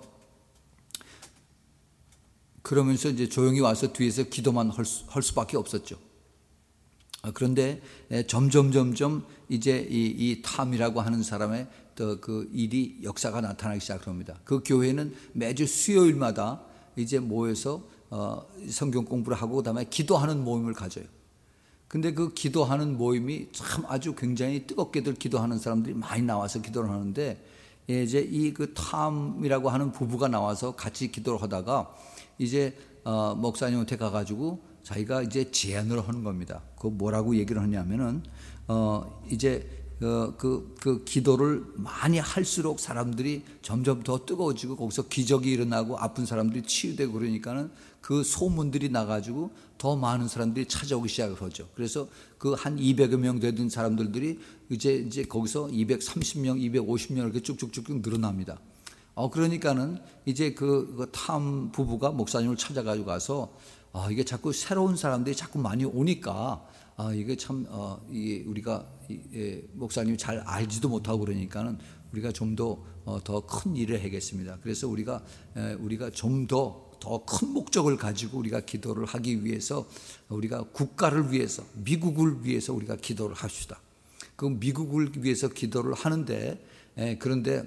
그러면서 이제 조용히 와서 뒤에서 기도만 할 수밖에 없었죠. 그런데 점점 이제 이 탐이라고 하는 사람의 그 일이 역사가 나타나기 시작합니다. 그 교회는 매주 수요일마다 이제 모여서 성경 공부를 하고 그다음에 기도하는 모임을 가져요. 근데 그 기도하는 모임이 참 아주 굉장히 뜨겁게들 기도하는 사람들이 많이 나와서 기도를 하는데, 이제 이 그 탐이라고 하는 부부가 나와서 같이 기도를 하다가 이제 목사님한테 가가지고 자기가 이제 제안을 하는 겁니다. 그 뭐라고 얘기를 하냐면은 이제 그 기도를 많이 할수록 사람들이 점점 더 뜨거워지고, 거기서 기적이 일어나고 아픈 사람들이 치유되고 그러니까는 그 소문들이 나가지고 더 많은 사람들이 찾아오기 시작을 하죠. 그래서 그 한 200여 명 되던 사람들이 이제 거기서 230명, 250명 이렇게 쭉쭉쭉 늘어납니다. 그러니까는 이제 그 탐 부부가 목사님을 찾아가지고 가서 이게 자꾸 새로운 사람들이 자꾸 많이 오니까 이게 참 이게 우리가 목사님이 잘 알지도 못하고 그러니까는 우리가 좀 더 큰 일을 하겠습니다. 그래서 우리가 좀 더 큰 목적을 가지고 우리가 기도를 하기 위해서, 우리가 국가를 위해서, 미국을 위해서 우리가 기도를 합시다. 그 미국을 위해서 기도를 하는데, 그런데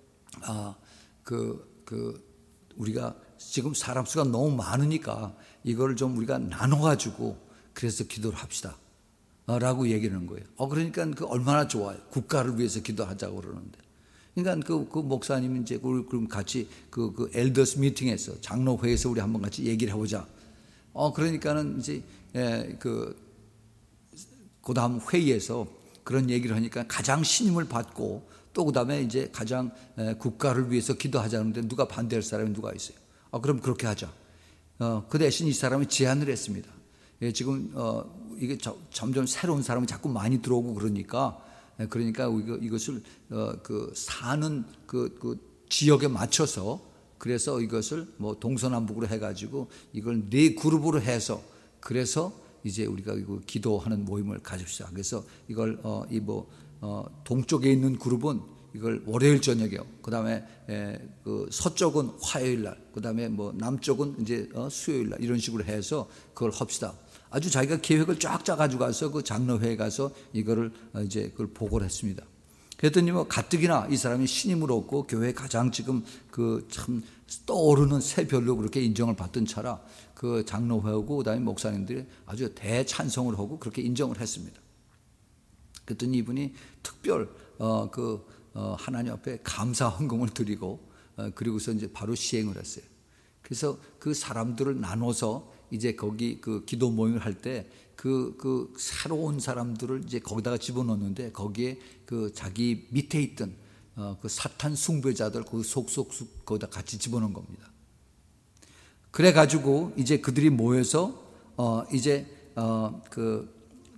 우리가 지금 사람 수가 너무 많으니까 이걸 좀 우리가 나눠가지고 그래서 기도를 합시다 라고 얘기하는 거예요. 그러니까 얼마나 좋아요. 국가를 위해서 기도하자고 그러는데. 그러니까 그 목사님이 이제 그럼 같이 그 엘더스 미팅에서, 장로회에서 우리 한번 같이 얘기를 해보자. 그러니까는 이제 그 다음 회의에서 그런 얘기를 하니까 가장 신임을 받고, 또 그 다음에 이제 가장 국가를 위해서 기도하자는데 누가 반대할 사람이 누가 있어요? 그럼 그렇게 하자. 그 대신 이 사람이 제안을 했습니다. 지금 이게 점점 새로운 사람이 자꾸 많이 들어오고 그러니까 이것을 사는 그 지역에 맞춰서, 그래서 이것을 뭐 동서남북으로 해가지고 이걸 4그룹으로 해서, 그래서 이제 우리가 이거 기도하는 모임을 가집시다. 그래서 이걸 동쪽에 있는 그룹은 이걸 월요일 저녁에요. 그다음에 그 서쪽은 화요일 날, 그다음에 뭐 남쪽은 이제 수요일 날, 이런 식으로 해서 그걸 합시다. 아주 자기가 계획을 쫙 짜가지고 가서 그 장로회에 가서 이거를 이제 그걸 보고를 했습니다. 그랬더니 뭐 가뜩이나 이 사람이 신임을 얻고 교회 가장 지금 그 참 떠오르는 새 별로 그렇게 인정을 받던 차라 그 장로회하고 그다음에 목사님들이 아주 대찬성을 하고 그렇게 인정을 했습니다. 그랬더니 이분이 특별 하나님 앞에 감사 헌금을 드리고, 그리고서 이제 바로 시행을 했어요. 그래서 그 사람들을 나눠서 이제 거기 그 기도 모임을 할 때 그 새로운 사람들을 이제 거기다가 집어넣는데, 거기에 그 자기 밑에 있던 그 사탄 숭배자들 그 속속 거기다 같이 집어넣은 겁니다. 그래가지고 이제 그들이 모여서 이제 그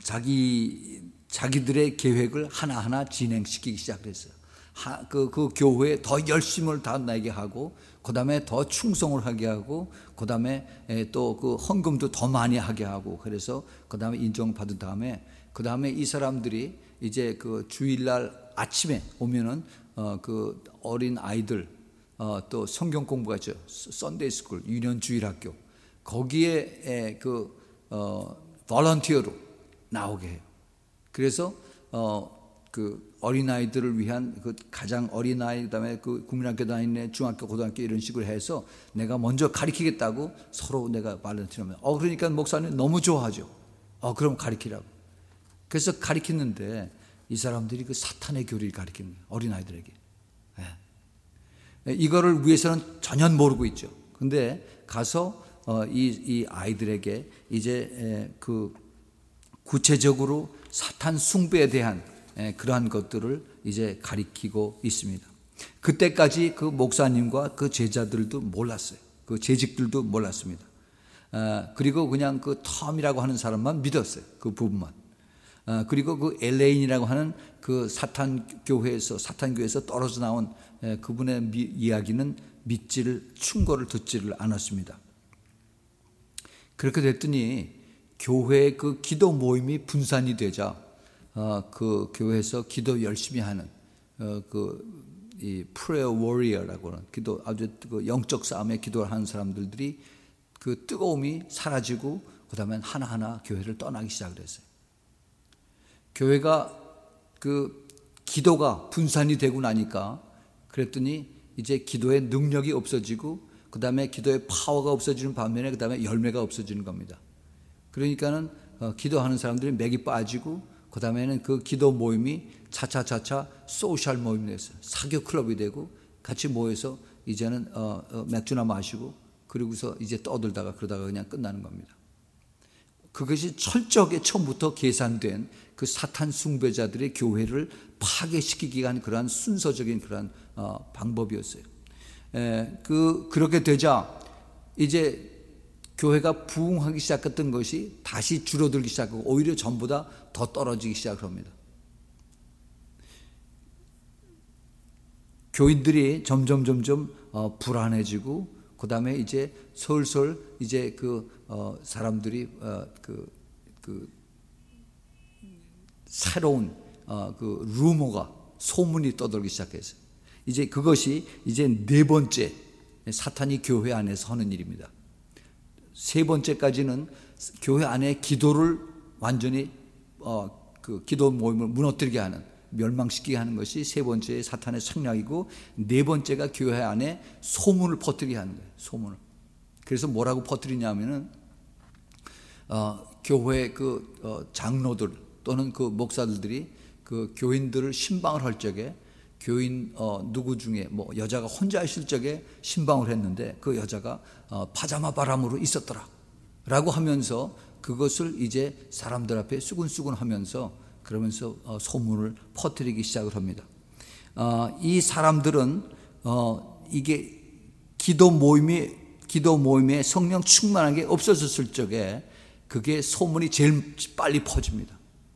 자기들의 계획을 하나하나 진행시키기 시작했어요. 그 교회에 더 열심을 다하게 하고, 그 다음에 더 충성을 하게 하고, 그 다음에 또 그 헌금도 더 많이 하게 하고, 그래서 그 다음에 인정받은 다음에, 그 다음에 이 사람들이 이제 그 주일날 아침에 오면은 그 어린 아이들, 또 성경 공부가 있죠. 썬데이 스쿨, 유년 주일 학교. 거기에 볼런티어로 나오게 해요. 그래서 그 어린아이들을 위한 그 가장 어린아이, 그다음에 그 국민학교 다니는 중학교, 고등학교 이런 식으로 해서 내가 먼저 가르치겠다고 서로 내가 발렌티노면 그러니까 목사님 너무 좋아하죠. 그럼 가르치라고. 그래서 가르치는데 이 사람들이 그 사탄의 교리를 가르치는 거예요. 어린아이들에게. 이거를 위해서는 전혀 모르고 있죠. 근데 가서 이 아이들에게 이제 그 구체적으로 사탄 숭배에 대한 그러한 것들을 이제 가리키고 있습니다. 그때까지 그 목사님과 그 제자들도 몰랐어요. 그 재직들도 몰랐습니다. 그리고 그냥 그 텀이라고 하는 사람만 믿었어요. 그 부분만. 그리고 그 엘레인이라고 하는 그 사탄교회에서 떨어져 나온 그분의 이야기는 충고를 듣지를 않았습니다. 그렇게 됐더니 교회의 그 기도 모임이 분산이 되자 그 교회에서 기도 열심히 하는 이 prayer warrior라고 하는 기도, 아주 그 영적 싸움에 기도를 하는 사람들이 그 뜨거움이 사라지고 그다음에 하나하나 교회를 떠나기 시작을 했어요. 교회가 그 기도가 분산이 되고 나니까 그랬더니 이제 기도의 능력이 없어지고 그다음에 기도의 파워가 없어지는 반면에 그다음에 열매가 없어지는 겁니다. 그러니까는 기도하는 사람들이 맥이 빠지고 그다음에는 그 기도 모임이 차차차차 소셜 모임이 됐어요. 사교 클럽이 되고 같이 모여서 이제는 맥주나 마시고 그리고서 이제 떠들다가 그러다가 그냥 끝나는 겁니다. 그것이 철저하게 처음부터 계산된 그 사탄 숭배자들의 교회를 파괴시키기 위한 그러한 순서적인 그러한 방법이었어요. 그렇게 되자 이제 교회가 부흥하기 시작했던 것이 다시 줄어들기 시작하고 오히려 전보다 더 떨어지기 시작합니다. 교인들이 점점 불안해지고 그 다음에 이제 솔솔 이제 사람들이 새로운 루머가 소문이 떠돌기 시작했어요. 이제 그것이 이제 네 번째 사탄이 교회 안에서 하는 일입니다. 세 번째까지는 교회 안에 기도를 완전히 기도 모임을 무너뜨리게 하는, 멸망시키게 하는 것이 세 번째의 사탄의 생략이고, 네 번째가 교회 안에 소문을 퍼뜨리게 하는 거예요. 소문을. 그래서 뭐라고 퍼뜨리냐면은 교회 장로들 또는 그 목사들이 그 교인들을 신방을 할 적에 교인 누구 중에 뭐 여자가 혼자 있을 적에 신방을 했는데 그 여자가 파자마 바람으로 있었더라 라고 하면서 그것을 이제 사람들 앞에 수근수근 하면서 그러면서 소문을 퍼뜨리기 시작을 합니다. 이 사람들은 이게 기도 모임에 성령 충만한 게 없어졌을 적에 그게 소문이 제일 빨리 퍼집니다.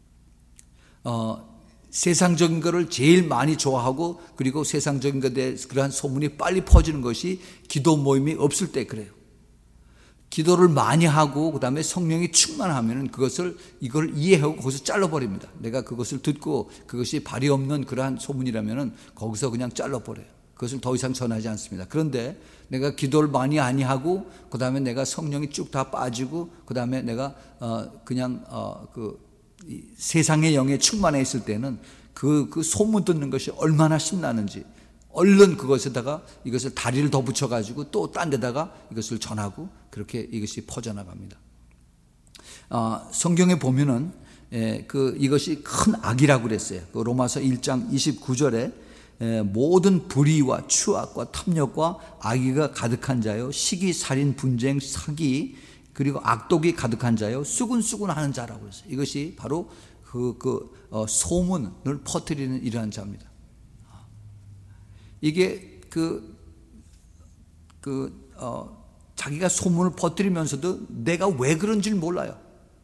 세상적인 것을 제일 많이 좋아하고 그리고 세상적인 것에 대해 그러한 소문이 빨리 퍼지는 것이 기도 모임이 없을 때 그래요. 기도를 많이 하고 그 다음에 성령이 충만하면 이걸 이해하고 거기서 잘라버립니다. 내가 그것을 듣고 그것이 발이 없는 그러한 소문이라면 거기서 그냥 잘라버려요. 그것을 더 이상 전하지 않습니다. 그런데 내가 기도를 많이 안 하고 그 다음에 내가 성령이 쭉 다 빠지고 그 다음에 내가 그냥 세상의 영에 충만해 있을 때는 그 소문 듣는 것이 얼마나 신나는지 얼른 그것에다가 이것을 다리를 더 붙여가지고 또 딴 데다가 이것을 전하고 그렇게 이것이 퍼져나갑니다. 성경에 보면은 이것이 큰 악이라고 그랬어요. 로마서 1장 29절에 모든 불의와 추악과 탐욕과 악의가 가득한 자요 시기 살인 분쟁 사기 그리고 악독이 가득한 자요 수군수군하는 자라고 했어요. 이것이 바로 소문을 퍼뜨리는 이러한 자입니다. 이게 자기가 소문을 퍼뜨리면서도 내가 왜 그런지를 몰라요.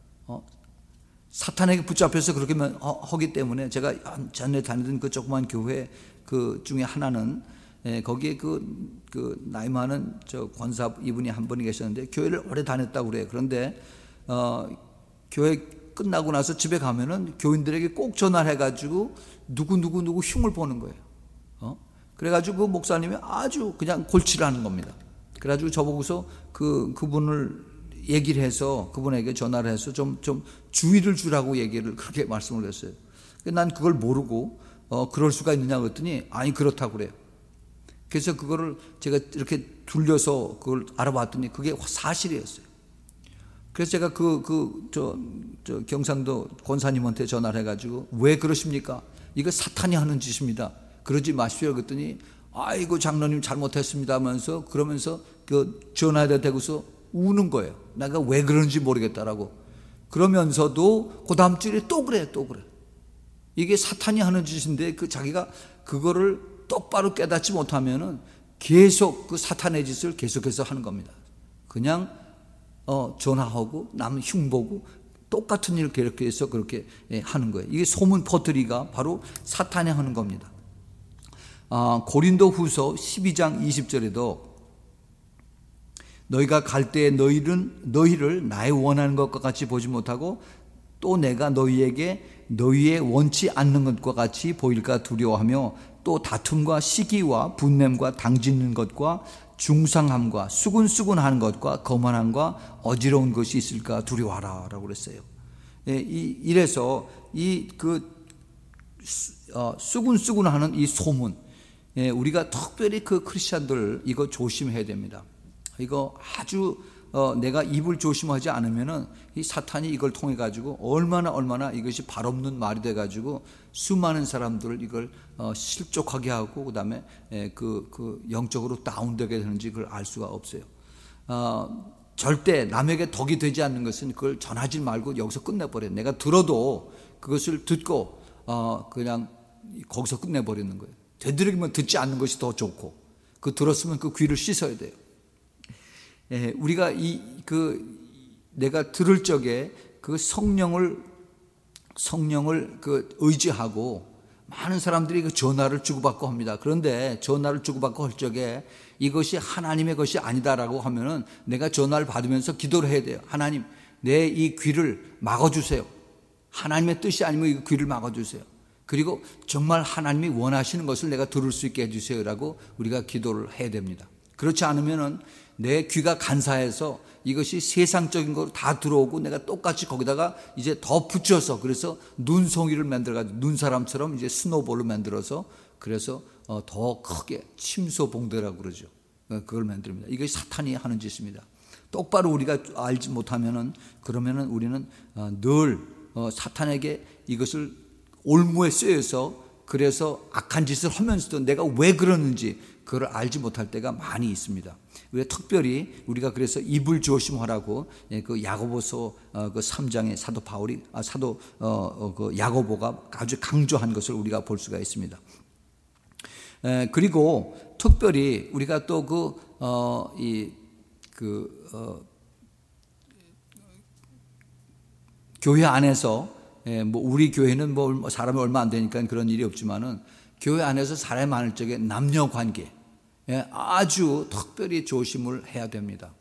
사탄에게 붙잡혀서 그렇게 하기 때문에 제가 전에 다니던 그 조그만 교회 중에 하나는 거기에 나이 많은 권사 이분이 한 분이 계셨는데 교회를 오래 다녔다고 그래요. 그런데 교회 끝나고 나서 집에 가면은 교인들에게 꼭 전화를 해가지고 누구 흉을 보는 거예요. 그래가지고 그 목사님이 아주 그냥 골치를 하는 겁니다. 그래가지고 저보고서 그분을 얘기를 해서 그분에게 전화를 해서 좀 주의를 주라고 얘기를 그렇게 말씀을 했어요. 난 그걸 모르고 그럴 수가 있느냐 그랬더니 아니 그렇다고 그래요. 그래서 그거를 제가 이렇게 둘려서 그걸 알아봤더니 그게 사실이었어요. 그래서 제가 저 경상도 권사님한테 전화를 해가지고 왜 그러십니까? 이거 사탄이 하는 짓입니다. 그러지 마십시오. 그랬더니 아이고 장로님 잘못했습니다 하면서 그러면서 그 전화에다 대고서 우는 거예요. 내가 왜 그런지 모르겠다라고. 그러면서도 그 다음 주에 또 그래. 이게 사탄이 하는 짓인데 자기가 그거를 똑바로 깨닫지 못하면은 계속 그 사탄의 짓을 계속해서 하는 겁니다. 그냥 전화하고 남 흉보고 똑같은 일을 계속해서 그렇게 하는 거예요. 이게 소문 퍼뜨리가 바로 사탄이 하는 겁니다. 고린도 후서 12장 20절에도 너희가 갈 때에 너희를 나의 원하는 것과 같이 보지 못하고 또 내가 너희에게 너희의 원치 않는 것과 같이 보일까 두려워하며 또 다툼과 시기와 분냄과 당짓는 것과 중상함과 수군수군하는 것과 거만함과 어지러운 것이 있을까 두려워하라 라고 그랬어요. 이래서 수군수군하는 이 소문, 우리가 특별히 그 크리스찬들 이거 조심해야 됩니다. 이거 아주 내가 입을 조심하지 않으면은 이 사탄이 이걸 통해 가지고 얼마나 이것이 발없는 말이 돼 가지고 수많은 사람들을 이걸 실족하게 하고 그다음에 그 영적으로 다운되게 되는지 그걸 알 수가 없어요. 절대 남에게 덕이 되지 않는 것은 그걸 전하지 말고 여기서 끝내버려요. 내가 들어도 그것을 듣고 그냥 거기서 끝내버리는 거예요. 되도록이면 듣지 않는 것이 더 좋고 그 들었으면 그 귀를 씻어야 돼요. 우리가 내가 들을 적에 그 성령을 의지하고 많은 사람들이 그 전화를 주고받고 합니다. 그런데 전화를 주고받고 할 적에 이것이 하나님의 것이 아니다라고 하면은 내가 전화를 받으면서 기도를 해야 돼요. 하나님, 내 이 귀를 막아주세요. 하나님의 뜻이 아니면 이 귀를 막아주세요. 그리고 정말 하나님이 원하시는 것을 내가 들을 수 있게 해주세요라고 우리가 기도를 해야 됩니다. 그렇지 않으면은 내 귀가 간사해서 이것이 세상적인 거 다 들어오고 내가 똑같이 거기다가 이제 더 붙여서 그래서 눈송이를 만들어가지고 눈사람처럼 이제 스노볼을 만들어서 그래서 더 크게 침소봉대라고 그러죠. 그걸 만듭니다. 이게 사탄이 하는 짓입니다. 똑바로 우리가 알지 못하면은 그러면은 우리는 늘 사탄에게 이것을 올무에 쓰여서 그래서 악한 짓을 하면서도 내가 왜 그러는지 그걸 알지 못할 때가 많이 있습니다. 왜 특별히 우리가 그래서 입을 조심하라고 그 야고보서 그 3장의 사도 바울이 그 야고보가 아주 강조한 것을 우리가 볼 수가 있습니다. 그리고 특별히 우리가 또 교회 안에서 뭐 우리 교회는 뭐 사람이 얼마 안 되니까 그런 일이 없지만은 교회 안에서 사람이 많을 적에 남녀 관계 아주 특별히 조심을 해야 됩니다.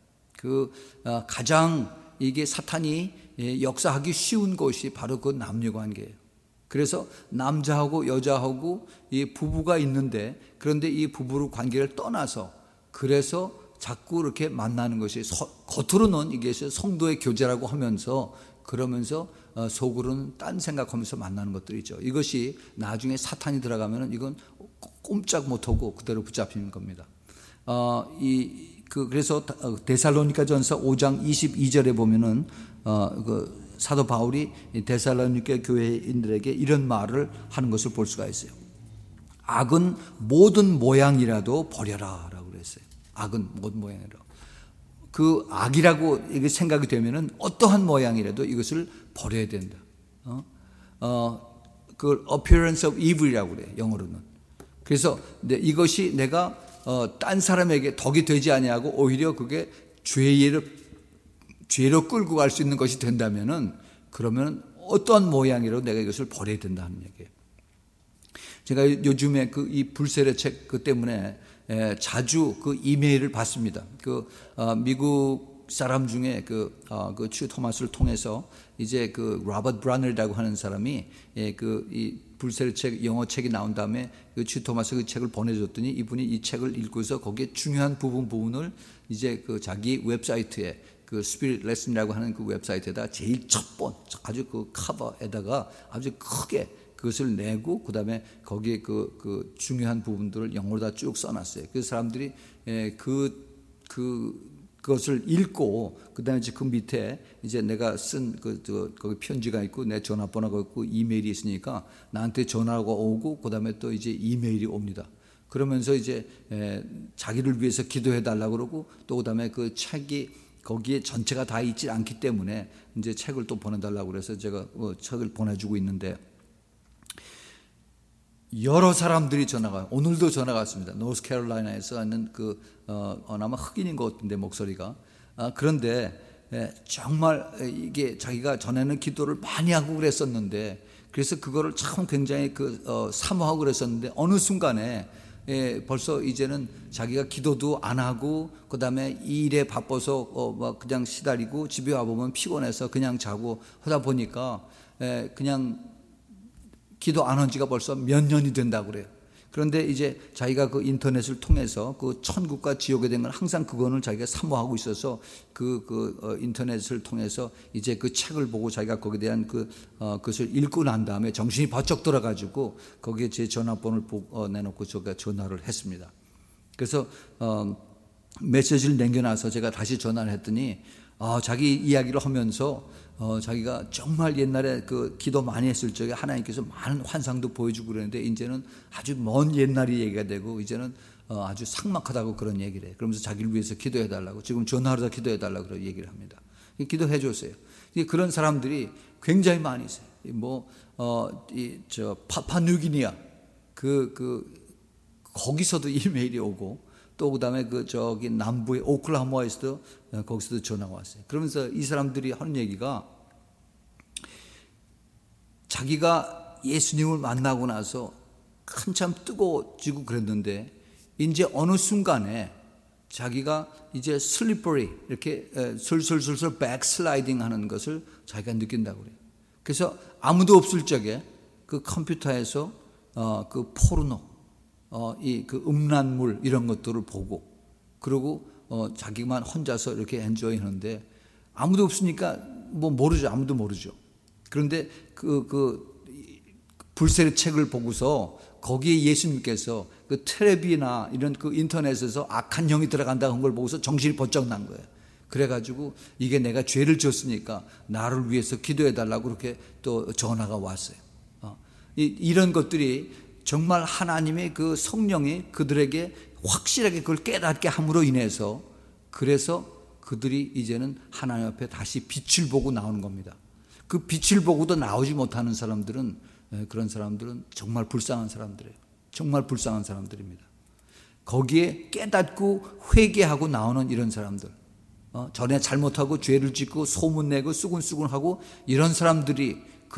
가장 이게 사탄이 역사하기 쉬운 것이 바로 그 남녀 관계예요. 그래서 남자하고 여자하고 이 부부가 있는데 그런데 이 부부 관계를 떠나서 그래서 자꾸 이렇게 만나는 것이 겉으로는 이게 성도의 교제라고 하면서 그러면서 속으로는 딴 생각하면서 만나는 것들이죠. 이것이 나중에 사탄이 들어가면은 이건 꼼짝 못하고 그대로 붙잡히는 겁니다. 그래서 데살로니가전서 5장 22절에 보면은 그 사도 바울이 데살로니가 교회인들에게 이런 말을 하는 것을 볼 수가 있어요. 악은 모든 모양이라도 버려라라고 그랬어요. 악은 모든 모양이라도. 그 악이라고 이게 생각이 되면은 어떠한 모양이라도 이것을 버려야 된다. 그 appearance of evil이라고 그래요. 영어로는. 그래서 이것이 내가 딴 사람에게 덕이 되지 아니하고 오히려 그게 죄로 끌고 갈 수 있는 것이 된다면은 그러면 어떠한 모양이라도 내가 이것을 버려야 된다는 얘기예요. 제가 요즘에 이 불세례 책 때문에 자주 그 이메일을 받습니다. 미국 사람 중에 그 주 토마스를 통해서 이제 그 로버트 브라넬이라고 하는 사람이 이 불세례 책 영어 책이 나온 다음에 그 주 토마스 그 책을 보내줬더니 이분이 이 책을 읽고서 거기에 중요한 부분을 이제 그 자기 웹사이트에 그 스피릿 레슨이라고 하는 그 웹사이트에다 제일 첫 번 아주 그 커버에다가 아주 크게 그것을 내고 그다음에 거기에 그 중요한 부분들을 영어로 다 쭉 써놨어요. 그 사람들이 그것을 읽고 그다음에 이제 그 밑에 이제 내가 쓴 거기 편지가 있고 내 전화번호가 있고 이메일이 있으니까 나한테 전화가 오고 그다음에 또 이제 이메일이 옵니다. 그러면서 이제 자기를 위해서 기도해 달라고 그러고 또 그다음에 그 책이 거기에 전체가 다 있지 않기 때문에 이제 책을 또 보내달라고 그래서 제가 책을 보내주고 있는데 여러 사람들이 전화가 오늘도 전화가 왔습니다. 노스캐롤라이나에서 하는 아마 흑인인 것 같은데 목소리가 그런데 정말 이게 자기가 전에는 기도를 많이 하고 그랬었는데 그래서 그거를 참 굉장히 사모하고 그랬었는데 어느 순간에 벌써 이제는 자기가 기도도 안 하고 그다음에 이 일에 바빠서 막 그냥 시달리고 집에 와 보면 피곤해서 그냥 자고 하다 보니까 그냥 기도 안 한 지가 벌써 몇 년이 된다고 그래요. 그런데 이제 자기가 그 인터넷을 통해서 그 천국과 지옥에 대한 걸 항상 그거는 자기가 사모하고 있어서 인터넷을 통해서 이제 그 책을 보고 자기가 거기에 대한 그것을 읽고 난 다음에 정신이 번쩍 들어가지고 거기에 제 전화번호를 내놓고 제가 전화를 했습니다. 그래서 메시지를 남겨놔서 제가 다시 전화를 했더니 자기 이야기를 하면서 자기가 정말 옛날에 그 기도 많이 했을 적에 하나님께서 많은 환상도 보여주고 그러는데 이제는 아주 먼 옛날이 얘기가 되고 이제는 아주 삭막하다고 그런 얘기를 해요. 그러면서 자기를 위해서 기도해 달라고 지금 전화로 다 기도해 달라고 그런 얘기를 합니다. 기도해 줬어요. 그런 사람들이 굉장히 많이 있어요. 파푸아뉴기니아 거기서도 이메일이 오고 또 그다음에 저기 남부의 오클라호마에서도 거기서도 전화가 왔어요. 그러면서 이 사람들이 하는 얘기가 자기가 예수님을 만나고 나서 한참 뜨거워지고 그랬는데 이제 어느 순간에 자기가 이제 슬리퍼리 이렇게 슬슬슬슬 백슬라이딩 하는 것을 자기가 느낀다고 그래요. 그래서 아무도 없을 적에 그 컴퓨터에서 그 포르노 그 음란물 이런 것들을 보고 그리고 자기만 혼자서 이렇게 엔조이 하는데 아무도 없으니까 모르죠. 아무도 모르죠. 그런데 불세례 책을 보고서 거기에 예수님께서 그 텔레비나 이런 그 인터넷에서 악한 영이 들어간다는 걸 보고서 정신이 번쩍 난 거예요. 그래가지고 이게 내가 죄를 졌으니까 나를 위해서 기도해 달라고 그렇게 또 전화가 왔어요. 이런 것들이 정말 하나님의 그 성령이 그들에게 확실하게 그걸 깨닫게 함으로 인해서 그래서 그들이 이제는 하나님 앞에 다시 빛을 보고 나오는 겁니다. 그 빛을 보고도 나오지 못하는 사람들은 그런 사람들은 정말 불쌍한 사람들이에요. 정말 불쌍한 사람들입니다. 거기에 깨닫고 회개하고 나오는 이런 사람들 전에 잘못하고 죄를 짓고 소문내고 수군수군하고 이런 사람들이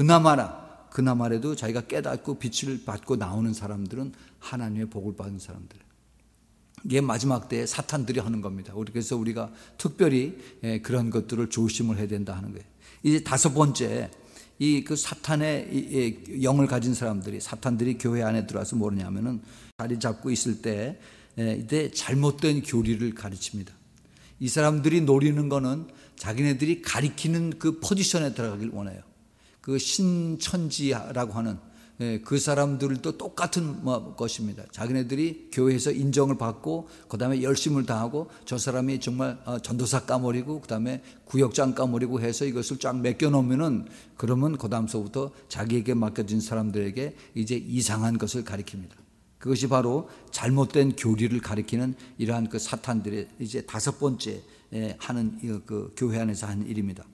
그나마라도 자기가 깨닫고 빛을 받고 나오는 사람들은 하나님의 복을 받은 사람들. 이게 마지막 때에 사탄들이 하는 겁니다. 그래서 우리가 특별히 그런 것들을 조심을 해야 된다 하는 거예요. 이제 다섯 번째, 그 사탄의 영을 가진 사람들이, 사탄들이 교회 안에 들어와서 뭐냐면은 자리 잡고 있을 때 이때 잘못된 교리를 가르칩니다. 이 사람들이 노리는 거는 자기네들이 가리키는 그 포지션에 들어가길 원해요. 그 신천지라고 하는 그 사람들도 똑같은 것입니다. 자기네들이 교회에서 인정을 받고 그 다음에 열심을 다하고 저 사람이 정말 전도사 까머리고 그 다음에 구역장 까머리고 해서 이것을 쫙 맡겨놓으면은 그러면 그 다음서부터 자기에게 맡겨진 사람들에게 이제 이상한 것을 가리킵니다. 그것이 바로 잘못된 교리를 가리키는 이러한 그 사탄들의 이제 다섯 번째 하는 그 교회 안에서 하는 일입니다.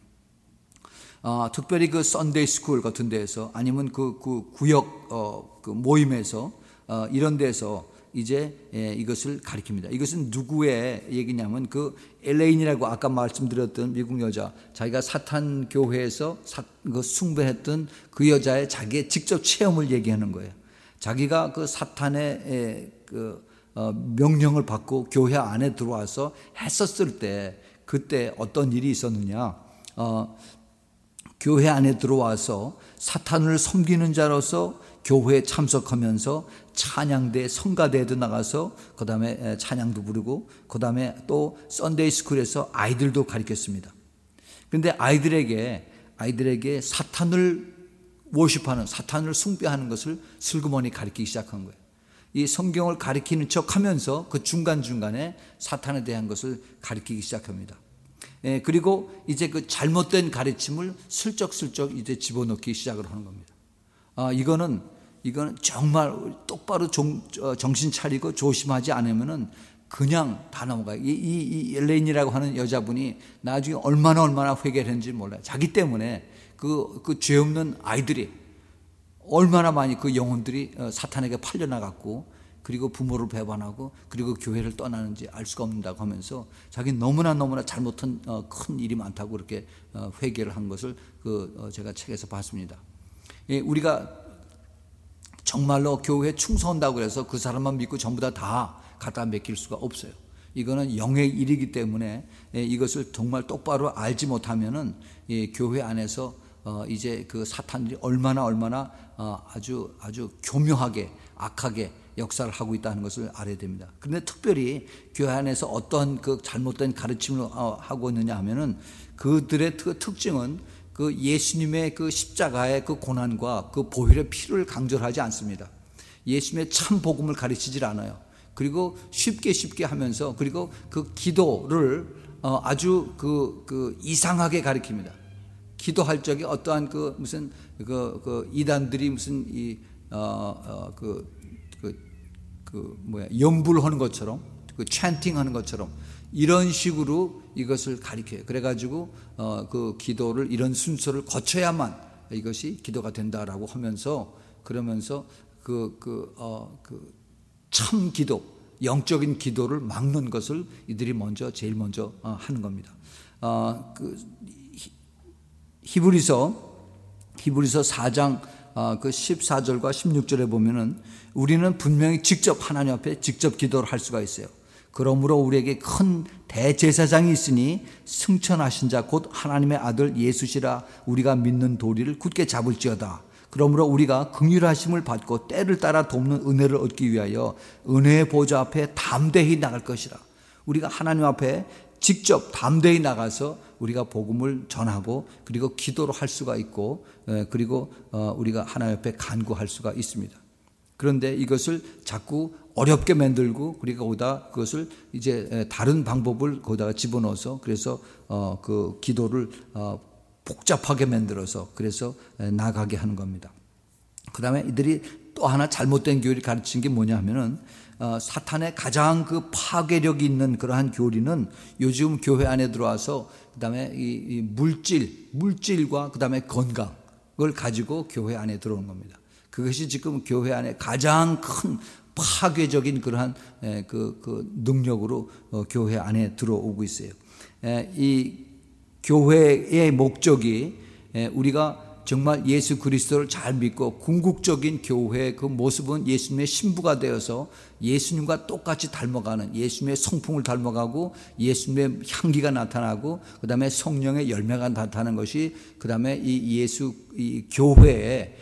특별히 그 썬데이 스쿨 같은 데에서 아니면 그 구역 그 모임에서 이런 데서 이제 이것을 가리킵니다. 이것은 누구의 얘기냐면 그 엘레인이라고 아까 말씀드렸던 미국 여자, 자기가 사탄 교회에서 숭배했던 그 여자의 자기의 직접 체험을 얘기하는 거예요. 자기가 그 사탄의 명령을 받고 교회 안에 들어와서 했었을 때 그때 어떤 일이 있었느냐? 교회 안에 들어와서 사탄을 섬기는 자로서 교회에 참석하면서 찬양대, 성가대에도 나가서 그 다음에 찬양도 부르고 그 다음에 또 썬데이 스쿨에서 아이들도 가르쳤습니다. 그런데 아이들에게 사탄을 워십하는, 사탄을 숭배하는 것을 슬그머니 가르치기 시작한 거예요. 이 성경을 가르치는 척 하면서 그 중간중간에 사탄에 대한 것을 가르치기 시작합니다. 그리고 이제 그 잘못된 가르침을 슬쩍슬쩍 이제 집어넣기 시작을 하는 겁니다. 이거는 정말 똑바로 정신 차리고 조심하지 않으면은 그냥 다 넘어가요. 이 엘레인이라고 하는 여자분이 나중에 얼마나 회개를 했는지 몰라요. 자기 때문에 그 죄 없는 아이들이 얼마나 많이 그 영혼들이 사탄에게 팔려나갔고, 그리고 부모를 배반하고 그리고 교회를 떠나는지 알 수가 없는다고 하면서 자기 너무나 잘못한 큰 일이 많다고 그렇게 회개를 한 것을 제가 책에서 봤습니다. 우리가 정말로 교회에 충성한다고 해서 그 사람만 믿고 전부 다 갖다 맡길 수가 없어요. 이거는 영의 일이기 때문에 이것을 정말 똑바로 알지 못하면은 교회 안에서 이제 그 사탄들이 얼마나 아주 교묘하게 악하게 역사를 하고 있다는 것을 알아야 됩니다. 그런데 특별히 교회 안에서 어떤 그 잘못된 가르침을 하고 있느냐 하면은 그들의 특징은 그 예수님의 그 십자가의 그 고난과 그 보혈의 피를 강조하지 않습니다. 예수님의 참 복음을 가르치질 않아요. 그리고 쉽게 하면서, 그리고 그 기도를 아주 그 이상하게 가르칩니다. 기도할 적에 어떠한 그 무슨 이단들이 무슨 염불하는 것처럼, 그 찬팅하는 것처럼 이런 식으로 이것을 가리켜요. 그래가지고 그 기도를 이런 순서를 거쳐야만 이것이 기도가 된다라고 하면서, 그러면서 참 기도, 영적인 기도를 막는 것을 이들이 제일 먼저 하는 겁니다. 히브리서 4장 그 14절과 16절에 보면은 우리는 분명히 직접 하나님 앞에 직접 기도를 할 수가 있어요. 그러므로 우리에게 큰 대제사장이 있으니 승천하신 자 곧 하나님의 아들 예수시라 우리가 믿는 도리를 굳게 잡을지어다. 그러므로 우리가 긍휼하심을 받고 때를 따라 돕는 은혜를 얻기 위하여 은혜의 보좌 앞에 담대히 나갈 것이라. 우리가 하나님 앞에 직접 담대히 나가서 우리가 복음을 전하고 그리고 기도를 할 수가 있고, 그리고 우리가 하나님 앞에 간구할 수가 있습니다. 그런데 이것을 자꾸 어렵게 만들고, 그리고 거기다 그것을 이제 다른 방법을 거기다가 집어넣어서, 그래서 그 기도를 복잡하게 만들어서 그래서 나가게 하는 겁니다. 그 다음에 이들이 또 하나 잘못된 교리를 가르친 게 뭐냐 하면은 사탄의 가장 그 파괴력이 있는 그러한 교리는 요즘 교회 안에 들어와서 그 다음에 이 물질과 그 다음에 건강을 가지고 교회 안에 들어오는 겁니다. 그것이 지금 교회 안에 가장 큰 파괴적인 그러한 그 능력으로 교회 안에 들어오고 있어요. 이 교회의 목적이 우리가 정말 예수 그리스도를 잘 믿고 궁극적인 교회의 그 모습은 예수님의 신부가 되어서 예수님과 똑같이 닮아가는, 예수님의 성품을 닮아가고 예수님의 향기가 나타나고 그 다음에 성령의 열매가 나타나는 것이 그 다음에 이 교회의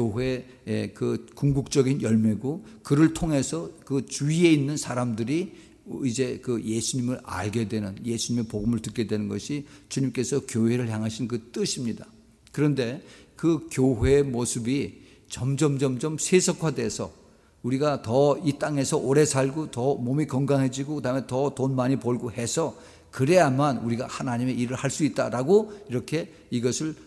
그 궁극적인 열매고, 그를 통해서 그 주위에 있는 사람들이 이제 그 예수님을 알게 되는, 예수님의 복음을 듣게 되는 것이 주님께서 교회를 향하신 그 뜻입니다. 그런데 그 교회의 모습이 점점 세속화돼서 우리가 더 이 땅에서 오래 살고 더 몸이 건강해지고 그다음에 더 돈 많이 벌고 해서 그래야만 우리가 하나님의 일을 할 수 있다라고 이렇게 이것을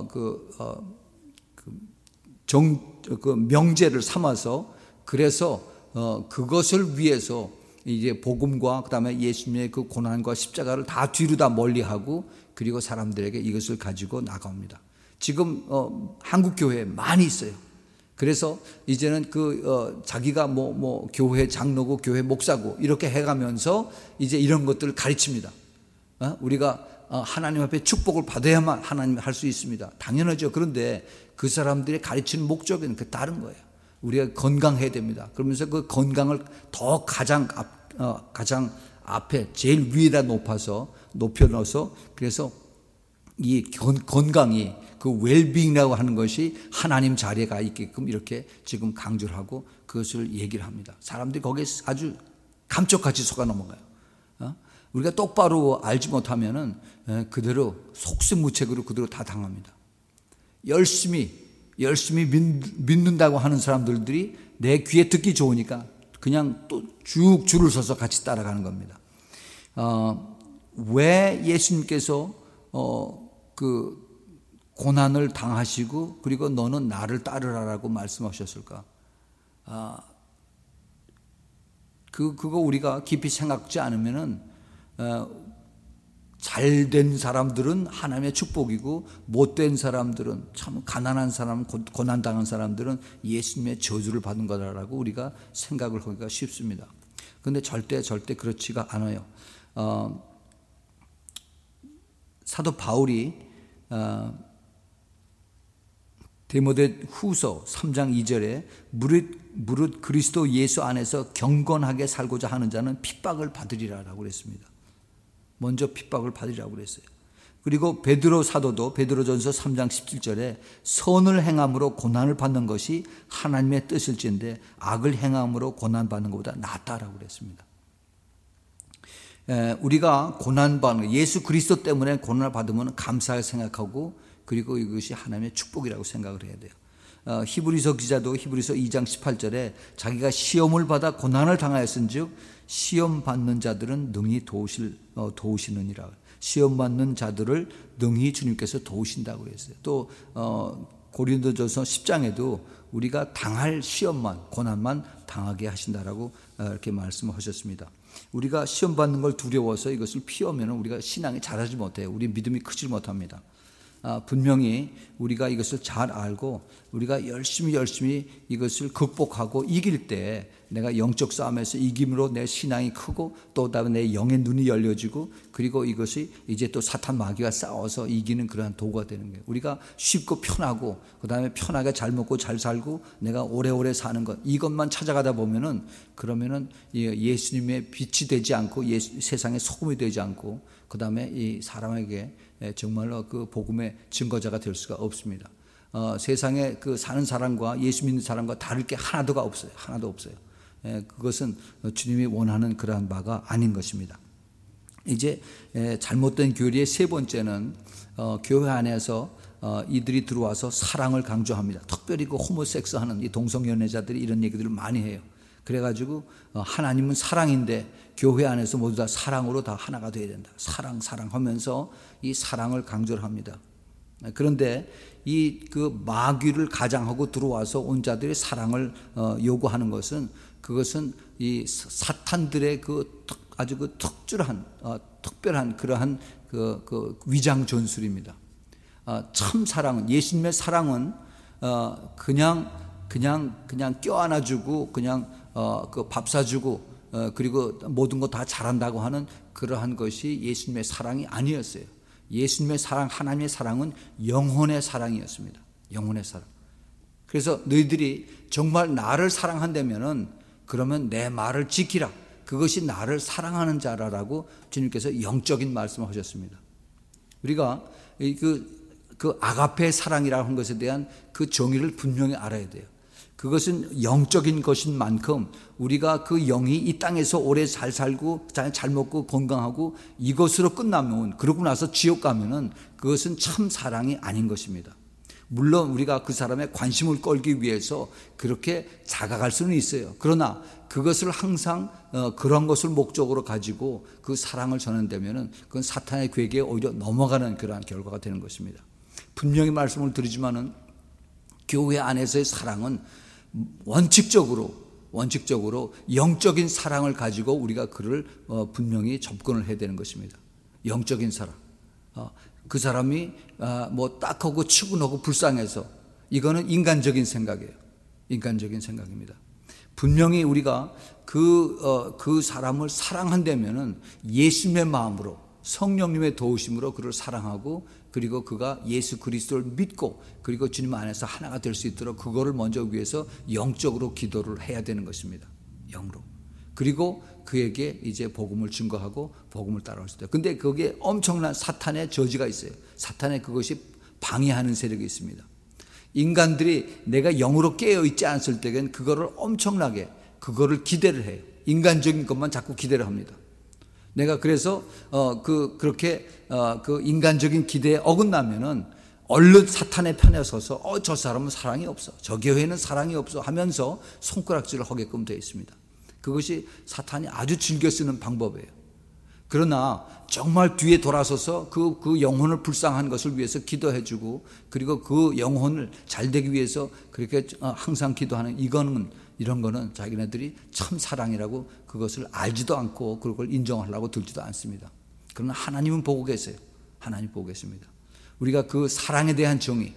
명제를 삼아서, 그래서 그것을 위해서 이제 복음과 그다음에 예수님의 그 고난과 십자가를 다 뒤로 다 멀리하고, 그리고 사람들에게 이것을 가지고 나갑니다. 지금 한국 교회에 많이 있어요. 그래서 이제는 자기가 뭐 교회 장로고 교회 목사고 이렇게 해가면서 이제 이런 것들을 가르칩니다. 우리가 하나님 앞에 축복을 받아야만 하나님이 할 수 있습니다. 당연하죠. 그런데 그 사람들이 가르치는 목적은 다른 거예요. 우리가 건강해야 됩니다. 그러면서 그 건강을 더 가장 앞에 제일 위에다 높아서 높여 넣어서 그래서 이 건강이 그 웰빙이라고 하는 것이 하나님 자리에 가 있게끔 이렇게 지금 강조를 하고 그것을 얘기를 합니다. 사람들이 거기에 아주 감쪽같이 속아 넘어가요. 우리가 똑바로 알지 못하면은 그대로 속수무책으로 그대로 다 당합니다. 열심히 믿는다고 하는 사람들이 내 귀에 듣기 좋으니까 그냥 또 쭉 줄을 서서 같이 따라가는 겁니다. 왜 예수님께서 그 고난을 당하시고 그리고 너는 나를 따르라라고 말씀하셨을까? 그거 우리가 깊이 생각지 않으면은 잘된 사람들은 하나님의 축복이고 못된 사람들은 참 가난한 사람, 고난당한 사람들은 예수님의 저주를 받은 거라고 우리가 생각을 하기가 쉽습니다. 그런데 절대 그렇지가 않아요. 사도 바울이 디모데 후서 3장 2절에 무릇 그리스도 예수 안에서 경건하게 살고자 하는 자는 핍박을 받으리라라고 그랬습니다. 먼저 핍박을 받으리라고 그랬어요. 그리고 베드로 사도도 베드로전서 3장 17절에 선을 행함으로 고난을 받는 것이 하나님의 뜻일진데 악을 행함으로 고난받는 것보다 낫다라고 그랬습니다. 우리가 고난받는 예수 그리스도 때문에 고난을 받으면 감사하게 생각하고 그리고 이것이 하나님의 축복이라고 생각을 해야 돼요. 히브리서 기자도 히브리서 2장 18절에 자기가 시험을 받아 고난을 당하였은즉 시험 받는 자들은 능히 도우시느니라. 시험 받는 자들을 능히 주님께서 도우신다고 그랬어요. 또 고린도전서 10장에도 우리가 당할 시험만 고난만 당하게 하신다라고 이렇게 말씀하셨습니다. 우리가 시험 받는 걸 두려워서 이것을 피하면 우리가 신앙이 자라지 못해요. 우리 믿음이 크지 못합니다. 분명히 우리가 이것을 잘 알고 우리가 열심히 이것을 극복하고 이길 때 내가 영적 싸움에서 이김으로 내 신앙이 크고 또 다음에 내 영의 눈이 열려지고 그리고 이것이 이제 또 사탄 마귀와 싸워서 이기는 그러한 도구가 되는 거예요. 우리가 쉽고 편하고 그 다음에 편하게 잘 먹고 잘 살고 내가 오래오래 사는 것 이것만 찾아가다 보면은 그러면은 예수님의 빛이 되지 않고 세상의 소금이 되지 않고 그 다음에 이 사람에게 정말로 그 복음의 증거자가 될 수가 없습니다. 세상에 그 사는 사람과 예수 믿는 사람과 다를 게 하나도 없어요. 그것은 주님이 원하는 그러한 바가 아닌 것입니다. 이제 잘못된 교리의 세 번째는 교회 안에서 이들이 들어와서 사랑을 강조합니다. 특별히 그 호모섹스하는 이 동성연애자들이 이런 얘기들을 많이 해요. 그래가지고 하나님은 사랑인데 교회 안에서 모두 다 사랑으로 다 하나가 되어야 된다. 사랑하면서 이 사랑을 강조를 합니다. 그런데 이 그 마귀를 가장하고 들어와서 온 자들의 사랑을 요구하는 것은 그것은 이 사탄들의 그 아주 그 특별한 그러한 그 위장 전술입니다. 참 사랑은 예수님의 사랑은 그냥 껴안아주고 그냥 그 밥 사주고 그리고 모든 거 다 잘한다고 하는 그러한 것이 예수님의 사랑이 아니었어요. 예수님의 사랑, 하나님의 사랑은 영혼의 사랑이었습니다. 영혼의 사랑. 그래서 너희들이 정말 나를 사랑한다면은 그러면 내 말을 지키라. 그것이 나를 사랑하는 자라라고 주님께서 영적인 말씀을 하셨습니다. 우리가 그 아가페 사랑이라고 하는 것에 대한 그 정의를 분명히 알아야 돼요. 그것은 영적인 것인 만큼 우리가 그 영이 이 땅에서 오래 잘 살고 잘 먹고 건강하고 이것으로 끝나면 그러고 나서 지옥 가면은 그것은 참 사랑이 아닌 것입니다. 물론 우리가 그 사람의 관심을 끌기 위해서 그렇게 다가갈 수는 있어요. 그러나 그것을 항상 그런 것을 목적으로 가지고 그 사랑을 전한다면은 그건 사탄의 괴계에 오히려 넘어가는 그러한 결과가 되는 것입니다. 분명히 말씀을 드리지만은 교회 안에서의 사랑은 원칙적으로 영적인 사랑을 가지고 우리가 그를 분명히 접근을 해야 되는 것입니다. 영적인 사랑. 그 사람이 뭐 딱하고 치근하고 불쌍해서 이거는 인간적인 생각이에요. 인간적인 생각입니다. 분명히 우리가 그 사람을 사랑한다면은 예수님의 마음으로 성령님의 도우심으로 그를 사랑하고 그리고 그가 예수 그리스도를 믿고 그리고 주님 안에서 하나가 될 수 있도록 그거를 먼저 위해서 영적으로 기도를 해야 되는 것입니다. 영으로. 그리고 그에게 이제 복음을 증거하고 복음을 따라올 수 있다. 근데 거기에 엄청난 사탄의 저지가 있어요. 사탄의 그것이 방해하는 세력이 있습니다. 인간들이 내가 영으로 깨어 있지 않을 때엔 그거를 엄청나게 그거를 기대를 해요. 인간적인 것만 자꾸 기대를 합니다. 내가 그래서 그렇게 그 인간적인 기대에 어긋나면은 얼른 사탄의 편에 서서 저 사람은 사랑이 없어, 저 교회는 사랑이 없어 하면서 손가락질을 하게끔 되어 있습니다. 그것이 사탄이 아주 즐겨 쓰는 방법이에요. 그러나 정말 뒤에 돌아서서 그 영혼을 불쌍한 것을 위해서 기도해주고, 그리고 그 영혼을 잘 되기 위해서 그렇게 항상 기도하는 이런 거는 자기네들이 참 사랑이라고 그것을 알지도 않고 그걸 인정하려고 들지도 않습니다. 그러나 하나님은 보고 계세요. 하나님 보고 계십니다. 우리가 그 사랑에 대한 정의,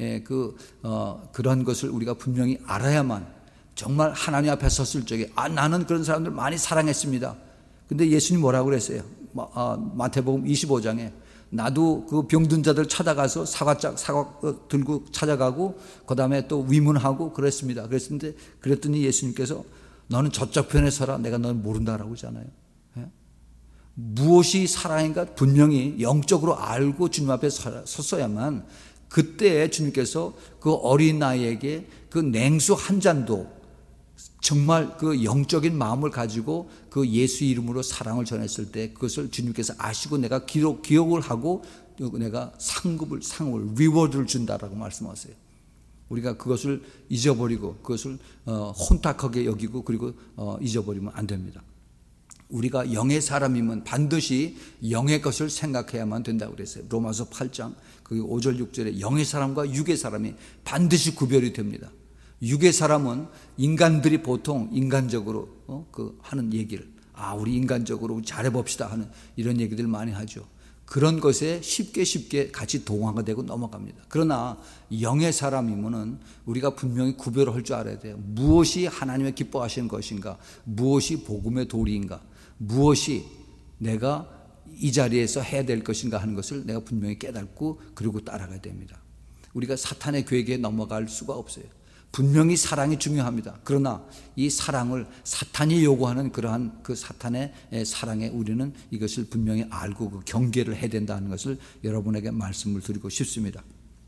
그런 것을 우리가 분명히 알아야만 정말 하나님 앞에 섰을 적에 나는 그런 사람들 많이 사랑했습니다. 근데 예수님 뭐라고 그랬어요? 마태복음 25장에 나도 그 병든 자들 찾아가서 사과 들고 찾아가고 그 다음에 또 위문하고 그랬습니다. 그랬더니 예수님께서 너는 저쪽 편에 서라, 내가 너를 모른다라고 하잖아요. 무엇이 사랑인가 분명히 영적으로 알고 주님 앞에 섰어야만 그때 주님께서 그 어린 아이에게 그 냉수 한 잔도 정말 그 영적인 마음을 가지고 그 예수 이름으로 사랑을 전했을 때 그것을 주님께서 아시고 내가 기억을 하고 내가 상급을 리워드를 준다라고 말씀하세요. 우리가 그것을 잊어버리고 그것을 혼탁하게 여기고 그리고 잊어버리면 안 됩니다. 우리가 영의 사람이면 반드시 영의 것을 생각해야만 된다고 그랬어요. 로마서 8장 그 5절 6절에 영의 사람과 육의 사람이 반드시 구별이 됩니다. 육의 사람은 인간들이 보통 인간적으로 하는 얘기를 우리 인간적으로 잘해봅시다 하는 이런 얘기들 많이 하죠. 그런 것에 쉽게 같이 동화가 되고 넘어갑니다. 그러나 영의 사람이면은 우리가 분명히 구별을 할 줄 알아야 돼요. 무엇이 하나님의 기뻐하시는 것인가, 무엇이 복음의 도리인가, 무엇이 내가 이 자리에서 해야 될 것인가 하는 것을 내가 분명히 깨닫고 그리고 따라가야 됩니다. 우리가 사탄의 괴계에 넘어갈 수가 없어요. 분명히 사랑이 중요합니다. 그러나 이 사랑을 사탄이 요구하는 그러한 그 사탄의 사랑에 우리는 이것을 분명히 알고 그 경계를 해야 된다는 것을 여러분에게 말씀을 드리고 싶습니다.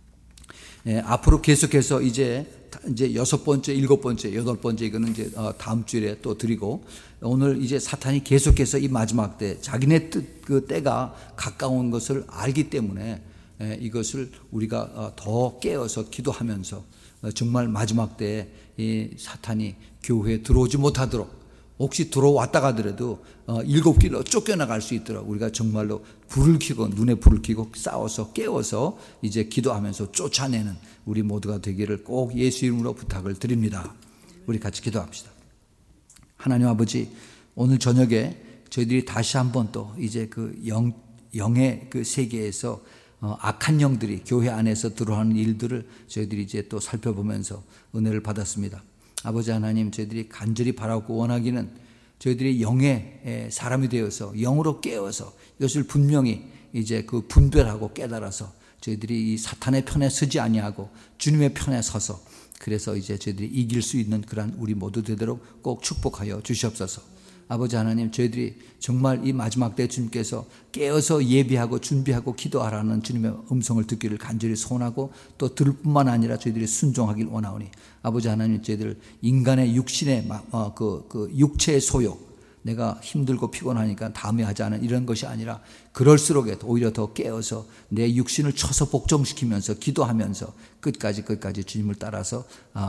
앞으로 계속해서 이제 6번째, 7번째, 8번째 이거는 이제 다음 주에 또 드리고, 오늘 이제 사탄이 계속해서 이 마지막 때 자기네 그 때가 가까운 것을 알기 때문에 이것을 우리가 더 깨어서 기도하면서 정말 마지막 때에 이 사탄이 교회에 들어오지 못하도록, 혹시 들어왔다가 하더라도 7길로 쫓겨나갈 수 있도록 우리가 정말로 불을 켜고 눈에 불을 켜고 싸워서 깨워서 이제 기도하면서 쫓아내는 우리 모두가 되기를 꼭 예수 이름으로 부탁을 드립니다. 우리 같이 기도합시다. 하나님 아버지, 오늘 저녁에 저희들이 다시 한번 또 이제 그 영의 그 세계에서 악한 영들이 교회 안에서 들어오는 일들을 저희들이 이제 또 살펴보면서 은혜를 받았습니다. 아버지 하나님, 저희들이 간절히 바라고 원하기는 저희들이 영의 사람이 되어서 영으로 깨어서 이것을 분명히 이제 그 분별하고 깨달아서 저희들이 이 사탄의 편에 서지 아니하고 주님의 편에 서서, 그래서 이제 저희들이 이길 수 있는 그러한 우리 모두 되도록 꼭 축복하여 주시옵소서. 아버지 하나님, 저희들이 정말 이 마지막 때 주님께서 깨어서 예비하고 준비하고 기도하라는 주님의 음성을 듣기를 간절히 소원하고 또 들을 뿐만 아니라 저희들이 순종하길 원하오니, 아버지 하나님, 저희들 인간의 육신의 그 육체의 소욕, 내가 힘들고 피곤하니까 다음에 하자는 이런 것이 아니라 그럴수록 오히려 더 깨어서 내 육신을 쳐서 복종시키면서 기도하면서 끝까지 주님을 따라서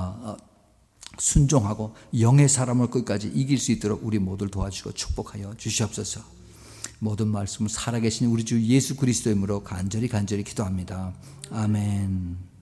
순종하고 영의 사람을 끝까지 이길 수 있도록 우리 모두를 도와주시고 축복하여 주시옵소서. 모든 말씀을 살아계신 우리 주 예수 그리스도의 이름으로 간절히 기도합니다. 아멘.